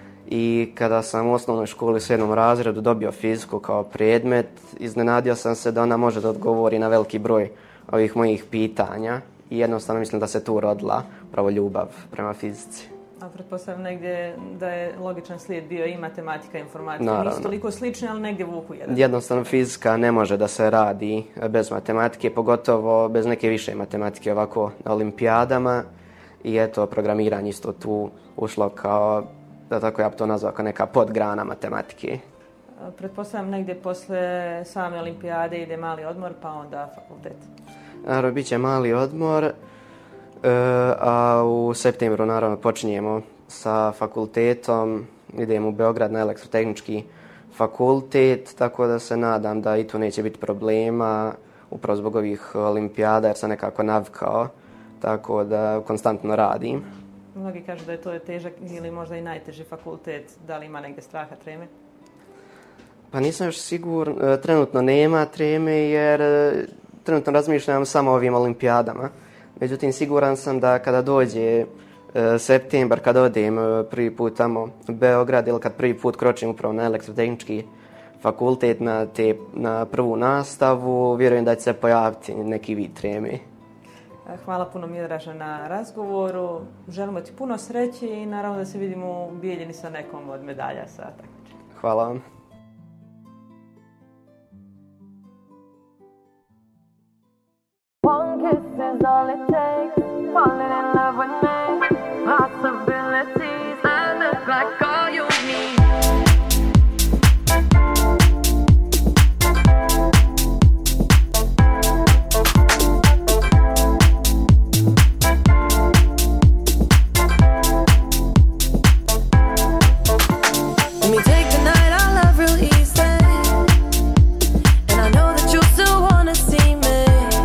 I kada sam u osnovnoj školi u sedmom razredu dobio fiziku kao predmet, iznenadio sam se da ona može da odgovori na veliki broj ovih mojih pitanja i jednostavno mislim da se tu rodila pravo ljubav prema fizici. A pretpostavljam negdje da je logičan slijed bio i matematika i informatika. Naravno. Nisu toliko slični, ali negdje vuku jedan. Jednostavno fizika ne može da se radi bez matematike, pogotovo bez neke više matematike ovako na olimpijadama. I eto, programiranje isto tu ušlo kao, da tako ja bi to nazvao, kao neka podgrana matematike. Pretpostavljam negdje posle same olimpijade ide mali odmor, pa onda fakultet. Naravno, bit će mali odmor. E, a u septembru naravno počinjemo sa fakultetom, idemo u Beograd na elektrotehnički fakultet, tako da se nadam da i tu neće biti problema, upravo zbog ovih olimpijada jer sam nekako navikao, tako da konstantno radim. Mnogi kažu da je to težak ili možda i najteži fakultet, da li ima negdje straha, treme? Pa nisam još siguran, trenutno nema treme jer trenutno razmišljam samo o ovim olimpijadama. Međutim, siguran sam da kada dođe e, septembar, kada odem e, prvi put tamo u Beograd ili kad prvi put kročim upravo na elektrotehnički fakultet na, te, na prvu nastavu, vjerujem da će se pojaviti neki vid treme. Hvala puno Miodraže na razgovoru. Želimo ti puno sreće i naravno da se vidimo u Bijeljini sa nekom od medalja sa takmičenja. Hvala vam. One kiss is all it takes, falling in love with me, possibilities that look like all you need. Let me take the night I love real easy, and I know that you still wanna see me.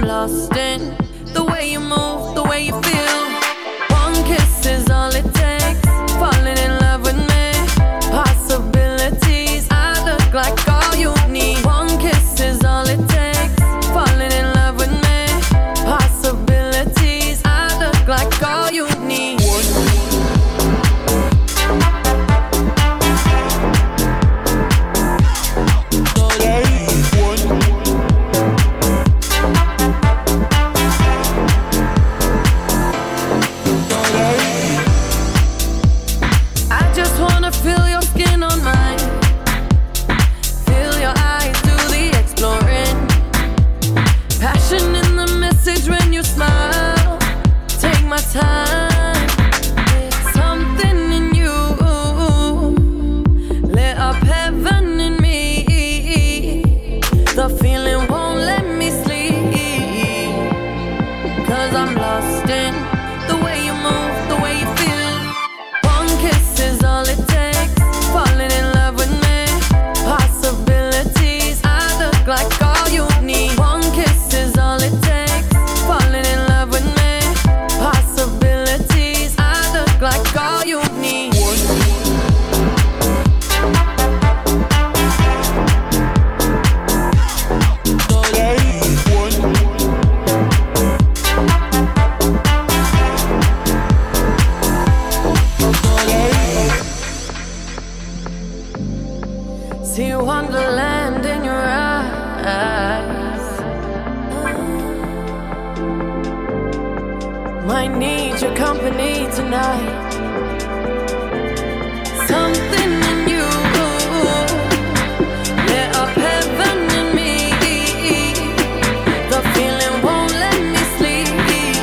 lost in the way you move, the way you feel. One kiss is all it takes. Falling in love with me. Possibilities. I look like all you need. One kiss is all it takes. Falling in love with me. Possibilities. I look like all you need. Time, something in you lit up heaven in me. The feeling won't let me sleep, 'cause I'm lost in the way you move, the way you feel. One kiss is all it takes. Falling in love with me. Possibilities. I look like all you need. One kiss is all it takes. Falling in love with me. Possibilities, I look like all you need. See wonderland in your eyes. Might need your company tonight. Something in you lit up heaven in me. The feeling won't let me sleep,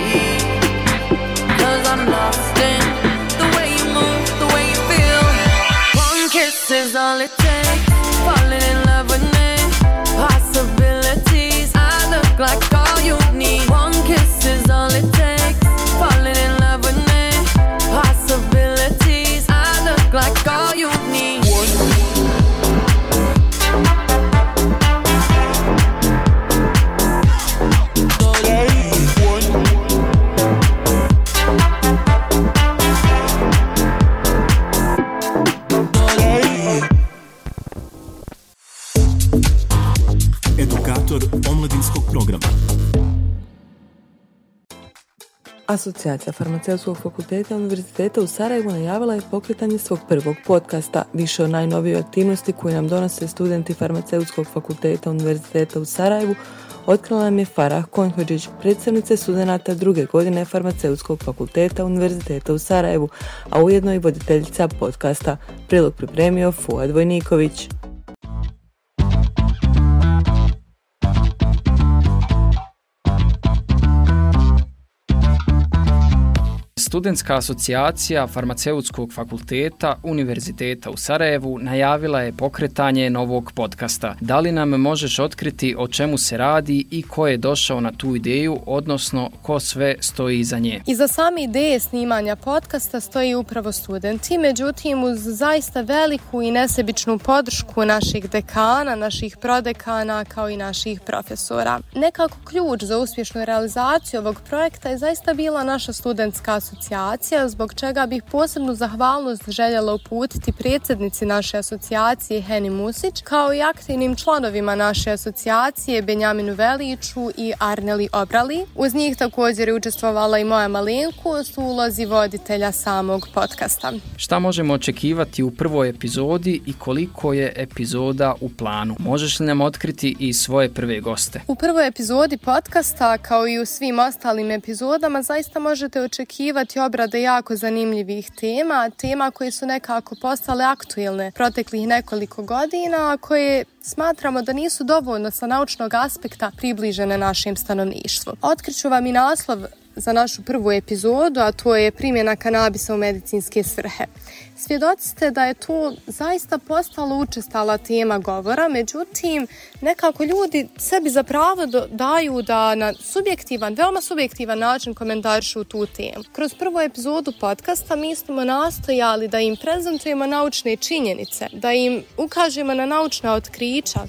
'cause I'm lost in the way you move, the way you feel. One kiss is all it takes. Falling in love with me. Possibilities. I look like all you need. One kiss is all it takes. Falling in love with me. Possibilities. I look like all you need. Edukator omladinskog programa. Asocijacija Farmaceutskog fakulteta Univerziteta u Sarajevu najavila je pokretanje svog prvog podcasta. Više o najnovijoj aktivnosti koju nam donose studenti Farmaceutskog fakulteta Univerziteta u Sarajevu otkrila nam je Farah Konhodžić, predstavnica studenata druge godine Farmaceutskog fakulteta Univerziteta u Sarajevu, a ujedno i voditeljica podcasta. Prilog pripremio Fuad Vojniković. Studentska asocijacija Farmaceutskog fakulteta Univerziteta u Sarajevu najavila je pokretanje novog podcasta. Da li nam možeš otkriti o čemu se radi i ko je došao na tu ideju, odnosno ko sve stoji iza nje? Iza same ideje snimanja podcasta stoji upravo studenti, međutim uz zaista veliku i nesebičnu podršku naših dekana, naših prodekana kao i naših profesora. Nekako ključ za uspješnu realizaciju ovog projekta je zaista bila naša studentska asocijacija, zbog čega bih posebnu zahvalnost željela uputiti predsjednici naše asocijacije Heni Musić, kao i aktivnim članovima naše asocijacije Benjaminu Veliću i Arneli Obrali. Uz njih također je učestvovala i moja malenkost u ulozi voditelja samog podcasta. Šta možemo očekivati u prvoj epizodi i koliko je epizoda u planu? Možeš li nam otkriti i svoje prve goste? U prvoj epizodi podcasta, kao i u svim ostalim epizodama, zaista možete očekivati obrade jako zanimljivih tema, tema koje su nekako postale aktuelne proteklih nekoliko godina, a koje smatramo da nisu dovoljno sa naučnog aspekta približene našem stanovništvu. Otkriću vam i naslov za našu prvu epizodu, a to je primjena kanabisa u medicinske svrhe. Svjedoci ste da je to zaista postala učestala tema govora, međutim, nekako ljudi sebi za pravo daju da na subjektivan, veoma subjektivan način komentarišu tu temu. Kroz prvu epizodu podcasta mi smo nastojali da im prezentujemo naučne činjenice, da im ukažemo na naučna otkrića,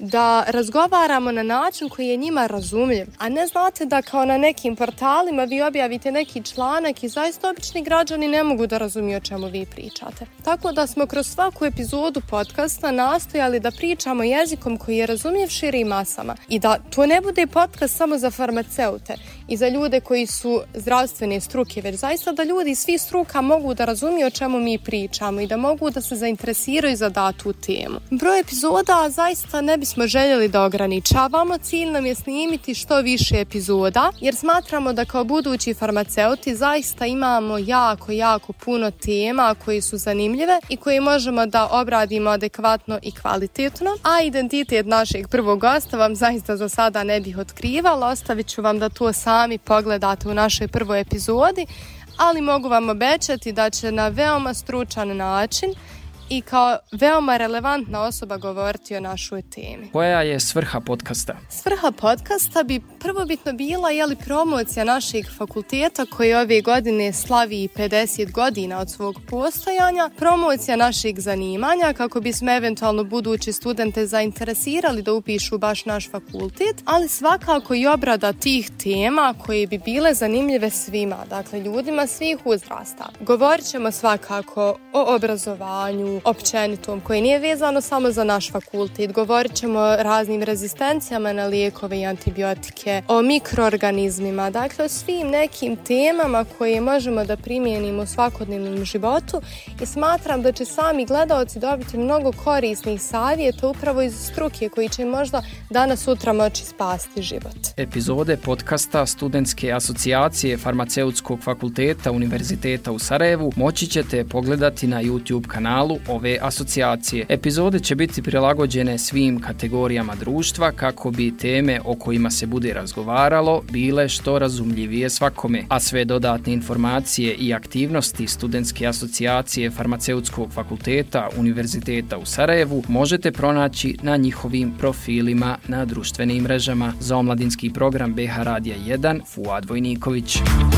da razgovaramo na način koji je njima razumljiv. A ne znate da kao na nekim portalima vi objavite neki članak i zaista obični građani ne mogu da razumiju o čemu vi pričate. Tako da smo kroz svaku epizodu podcasta nastojali da pričamo jezikom koji je razumljiv širim masama i da to ne bude podcast samo za farmaceute i za ljude koji su zdravstvene struke, već zaista da ljudi iz svih struka mogu da razumiju o čemu mi pričamo i da mogu da se zainteresiraju za datu temu. Broj epizoda zaista ne bismo željeli da ograničavamo, cilj nam je snimiti što više epizoda, jer smatramo da kao budući farmaceuti zaista imamo jako, jako puno tema koje su zanimljive i koje možemo da obradimo adekvatno i kvalitetno, a identitet našeg prvog gosta vam zaista za sada ne bih otkrivala, ostavit ću vam da to sami pogledate u našoj prvoj epizodi, ali mogu vam obećati da će na veoma stručan način i kao veoma relevantna osoba govoriti o našoj temi. Koja je svrha podcasta? Svrha podcasta bi prvobitno bila je li promocija našeg fakulteta koji ove godine slavi pedeset godina od svog postojanja, promocija našeg zanimanja kako bismo eventualno budući studente zainteresirali da upišu baš naš fakultet, ali svakako i obrada tih tema koje bi bile zanimljive svima, dakle ljudima svih uzrasta. Govorit ćemo svakako o obrazovanju, općenitom, koje nije vezano samo za naš fakultet. Govorit ćemo o raznim rezistencijama na lijekove i antibiotike, o mikroorganizmima, dakle o svim nekim temama koje možemo da primijenimo u svakodnevnom životu i smatram da će sami gledaoci dobiti mnogo korisnih savjeta upravo iz struke koji će možda danas sutra moći spasti život. Epizode podcasta Studentske asocijacije Farmaceutskog fakulteta Univerziteta u Sarajevu moći ćete pogledati na YouTube kanalu ove asocijacije. Epizode će biti prilagođene svim kategorijama društva kako bi teme o kojima se bude razgovaralo bile što razumljivije svakome, a sve dodatne informacije i aktivnosti Studentske asocijacije Farmaceutskog fakulteta Univerziteta u Sarajevu možete pronaći na njihovim profilima na društvenim mrežama. Za omladinski program B H Radija jedan, Fuad Vojniković.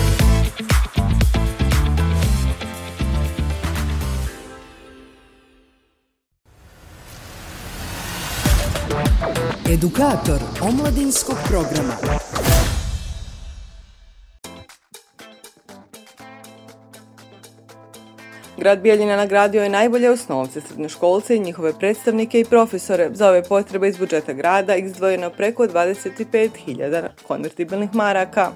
Edukator omladinskog programa. Grad Bijeljina nagradio je najbolje osnovce, srednjoškolce i njihove predstavnike i profesore. Za ove potrebe iz budžeta grada izdvojeno preko dvadeset pet hiljada konvertibilnih maraka.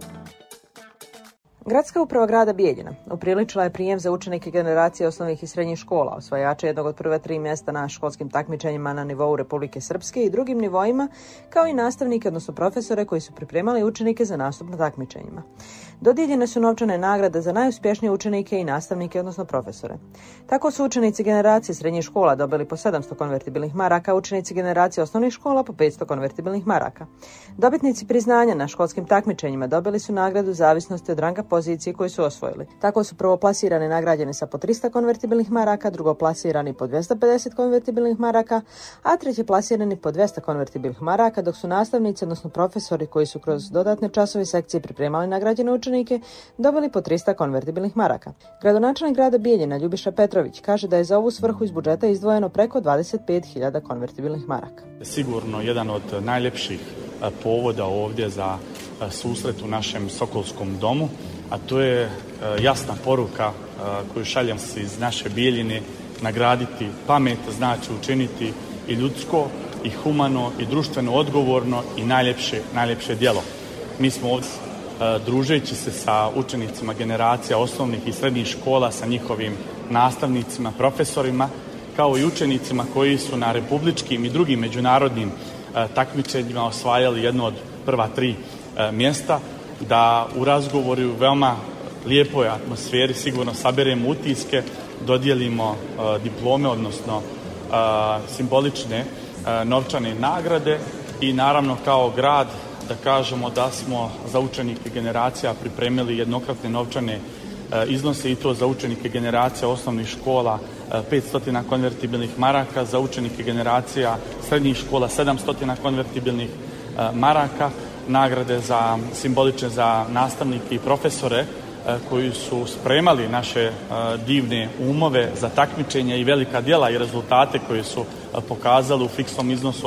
Gradska uprava grada Bijeljina upriličila je prijem za učenike generacije osnovnih i srednjih škola, osvajače jednog od prve tri mjesta na školskim takmičenjima na nivou Republike Srpske i drugim nivoima, kao i nastavnike, odnosno profesore koji su pripremali učenike za nastup na takmičenjima. Dodijeljene su novčane nagrade za najuspješnije učenike i nastavnike, odnosno profesore. Tako su učenici generacije srednjih škola dobili po sedamsto konvertibilnih maraka, učenici generacije osnovnih škola po petsto konvertibilnih maraka. Dobitnici priznanja na školskim takmičenjima dobili su nagradu zavisnosti od ranga pozicije koju su osvojili. Tako su prvoplasirani nagrađeni sa po tristo konvertibilnih maraka, drugoplasirani po dvjesto pedeset konvertibilnih maraka, a treći plasirani po dvjesto konvertibilnih maraka, dok su nastavnici, odnosno profesori koji su kroz dodatne časove sekcije pripremali nagrađene učenike, dobili po tristo konvertibilnih maraka. Gradonačelnik grada Bijeljina Ljubiša Petrović kaže da je za ovu svrhu iz budžeta izdvojeno preko dvadeset pet hiljada konvertibilnih maraka. Sigurno jedan od najljepših povoda ovdje za susret u našem Sokolskom domu, a to je jasna poruka koju šaljem se iz naše Bijeljine, nagraditi pamet, znači učiniti i ljudsko, i humano, i društveno odgovorno i najljepše, najljepše djelo. Mi smo ovdje družeći se sa učenicima generacija osnovnih i srednjih škola, sa njihovim nastavnicima, profesorima, kao i učenicima koji su na republičkim i drugim međunarodnim takmičenjima osvajali jedno od prva tri mjesta, da u razgovoru u veoma lijepoj atmosferi sigurno saberemo utiske, dodijelimo uh, diplome, odnosno uh, simbolične uh, novčane nagrade i naravno kao grad da kažemo da smo za učenike generacija pripremili jednokratne novčane uh, iznose i to za učenike generacija osnovnih škola uh, petsto konvertibilnih maraka, za učenike generacija srednjih škola sedamsto konvertibilnih uh, maraka, nagrade za simbolične za nastavnike i profesore koji su spremali naše divne umove za takmičenje i velika djela i rezultate koje su pokazali u fiksnom iznosu od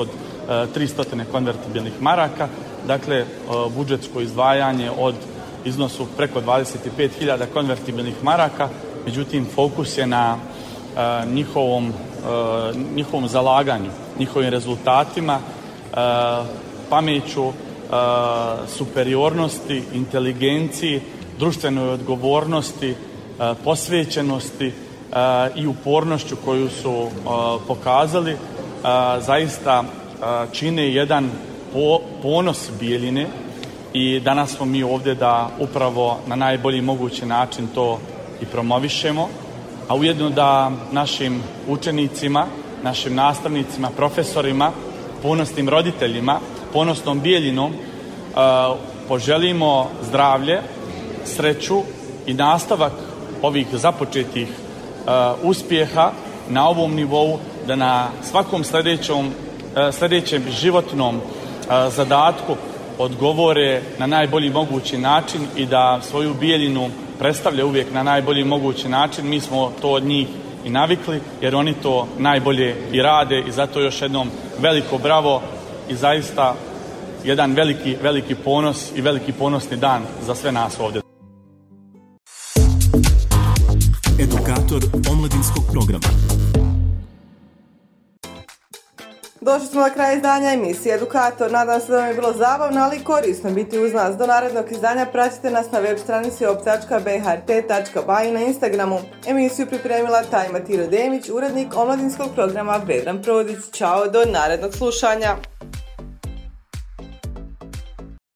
tristo konvertibilnih maraka, dakle budžetsko izdvajanje od iznosu preko dvadeset pet hiljada konvertibilnih maraka, međutim fokus je na njihovom, njihovom zalaganju, njihovim rezultatima, pameću, superiornosti, inteligenciji, društvenoj odgovornosti, posvećenosti i upornošću koju su pokazali, zaista čine jedan ponos Bijeljine i danas smo mi ovdje da upravo na najbolji mogući način to i promovišemo, a ujedno da našim učenicima, našim nastavnicima, profesorima, ponosnim roditeljima, ponosnom Bijeljinom poželimo zdravlje, sreću i nastavak ovih započetih uspjeha na ovom nivou, da na svakom sljedećem, sljedećem životnom zadatku odgovore na najbolji mogući način i da svoju Bijeljinu predstavlja uvijek na najbolji mogući način. Mi smo to od njih i navikli, jer oni to najbolje i rade i zato još jednom veliko bravo i zaista jedan veliki, veliki ponos i veliki ponosni dan za sve nas ovdje. Edukator omladinskog programa. Došli smo na kraj izdanja emisije Edukator. Nadam se da vam je bilo zabavno, ali i korisno biti uz nas. Do narednog izdanja pratite nas na web stranici op tačka b h r t tačka b a i na Instagramu. Emisiju pripremila Tajma Tiro Demić, urednik omladinskog programa Vedran Prodić. Ćao, do narednog slušanja.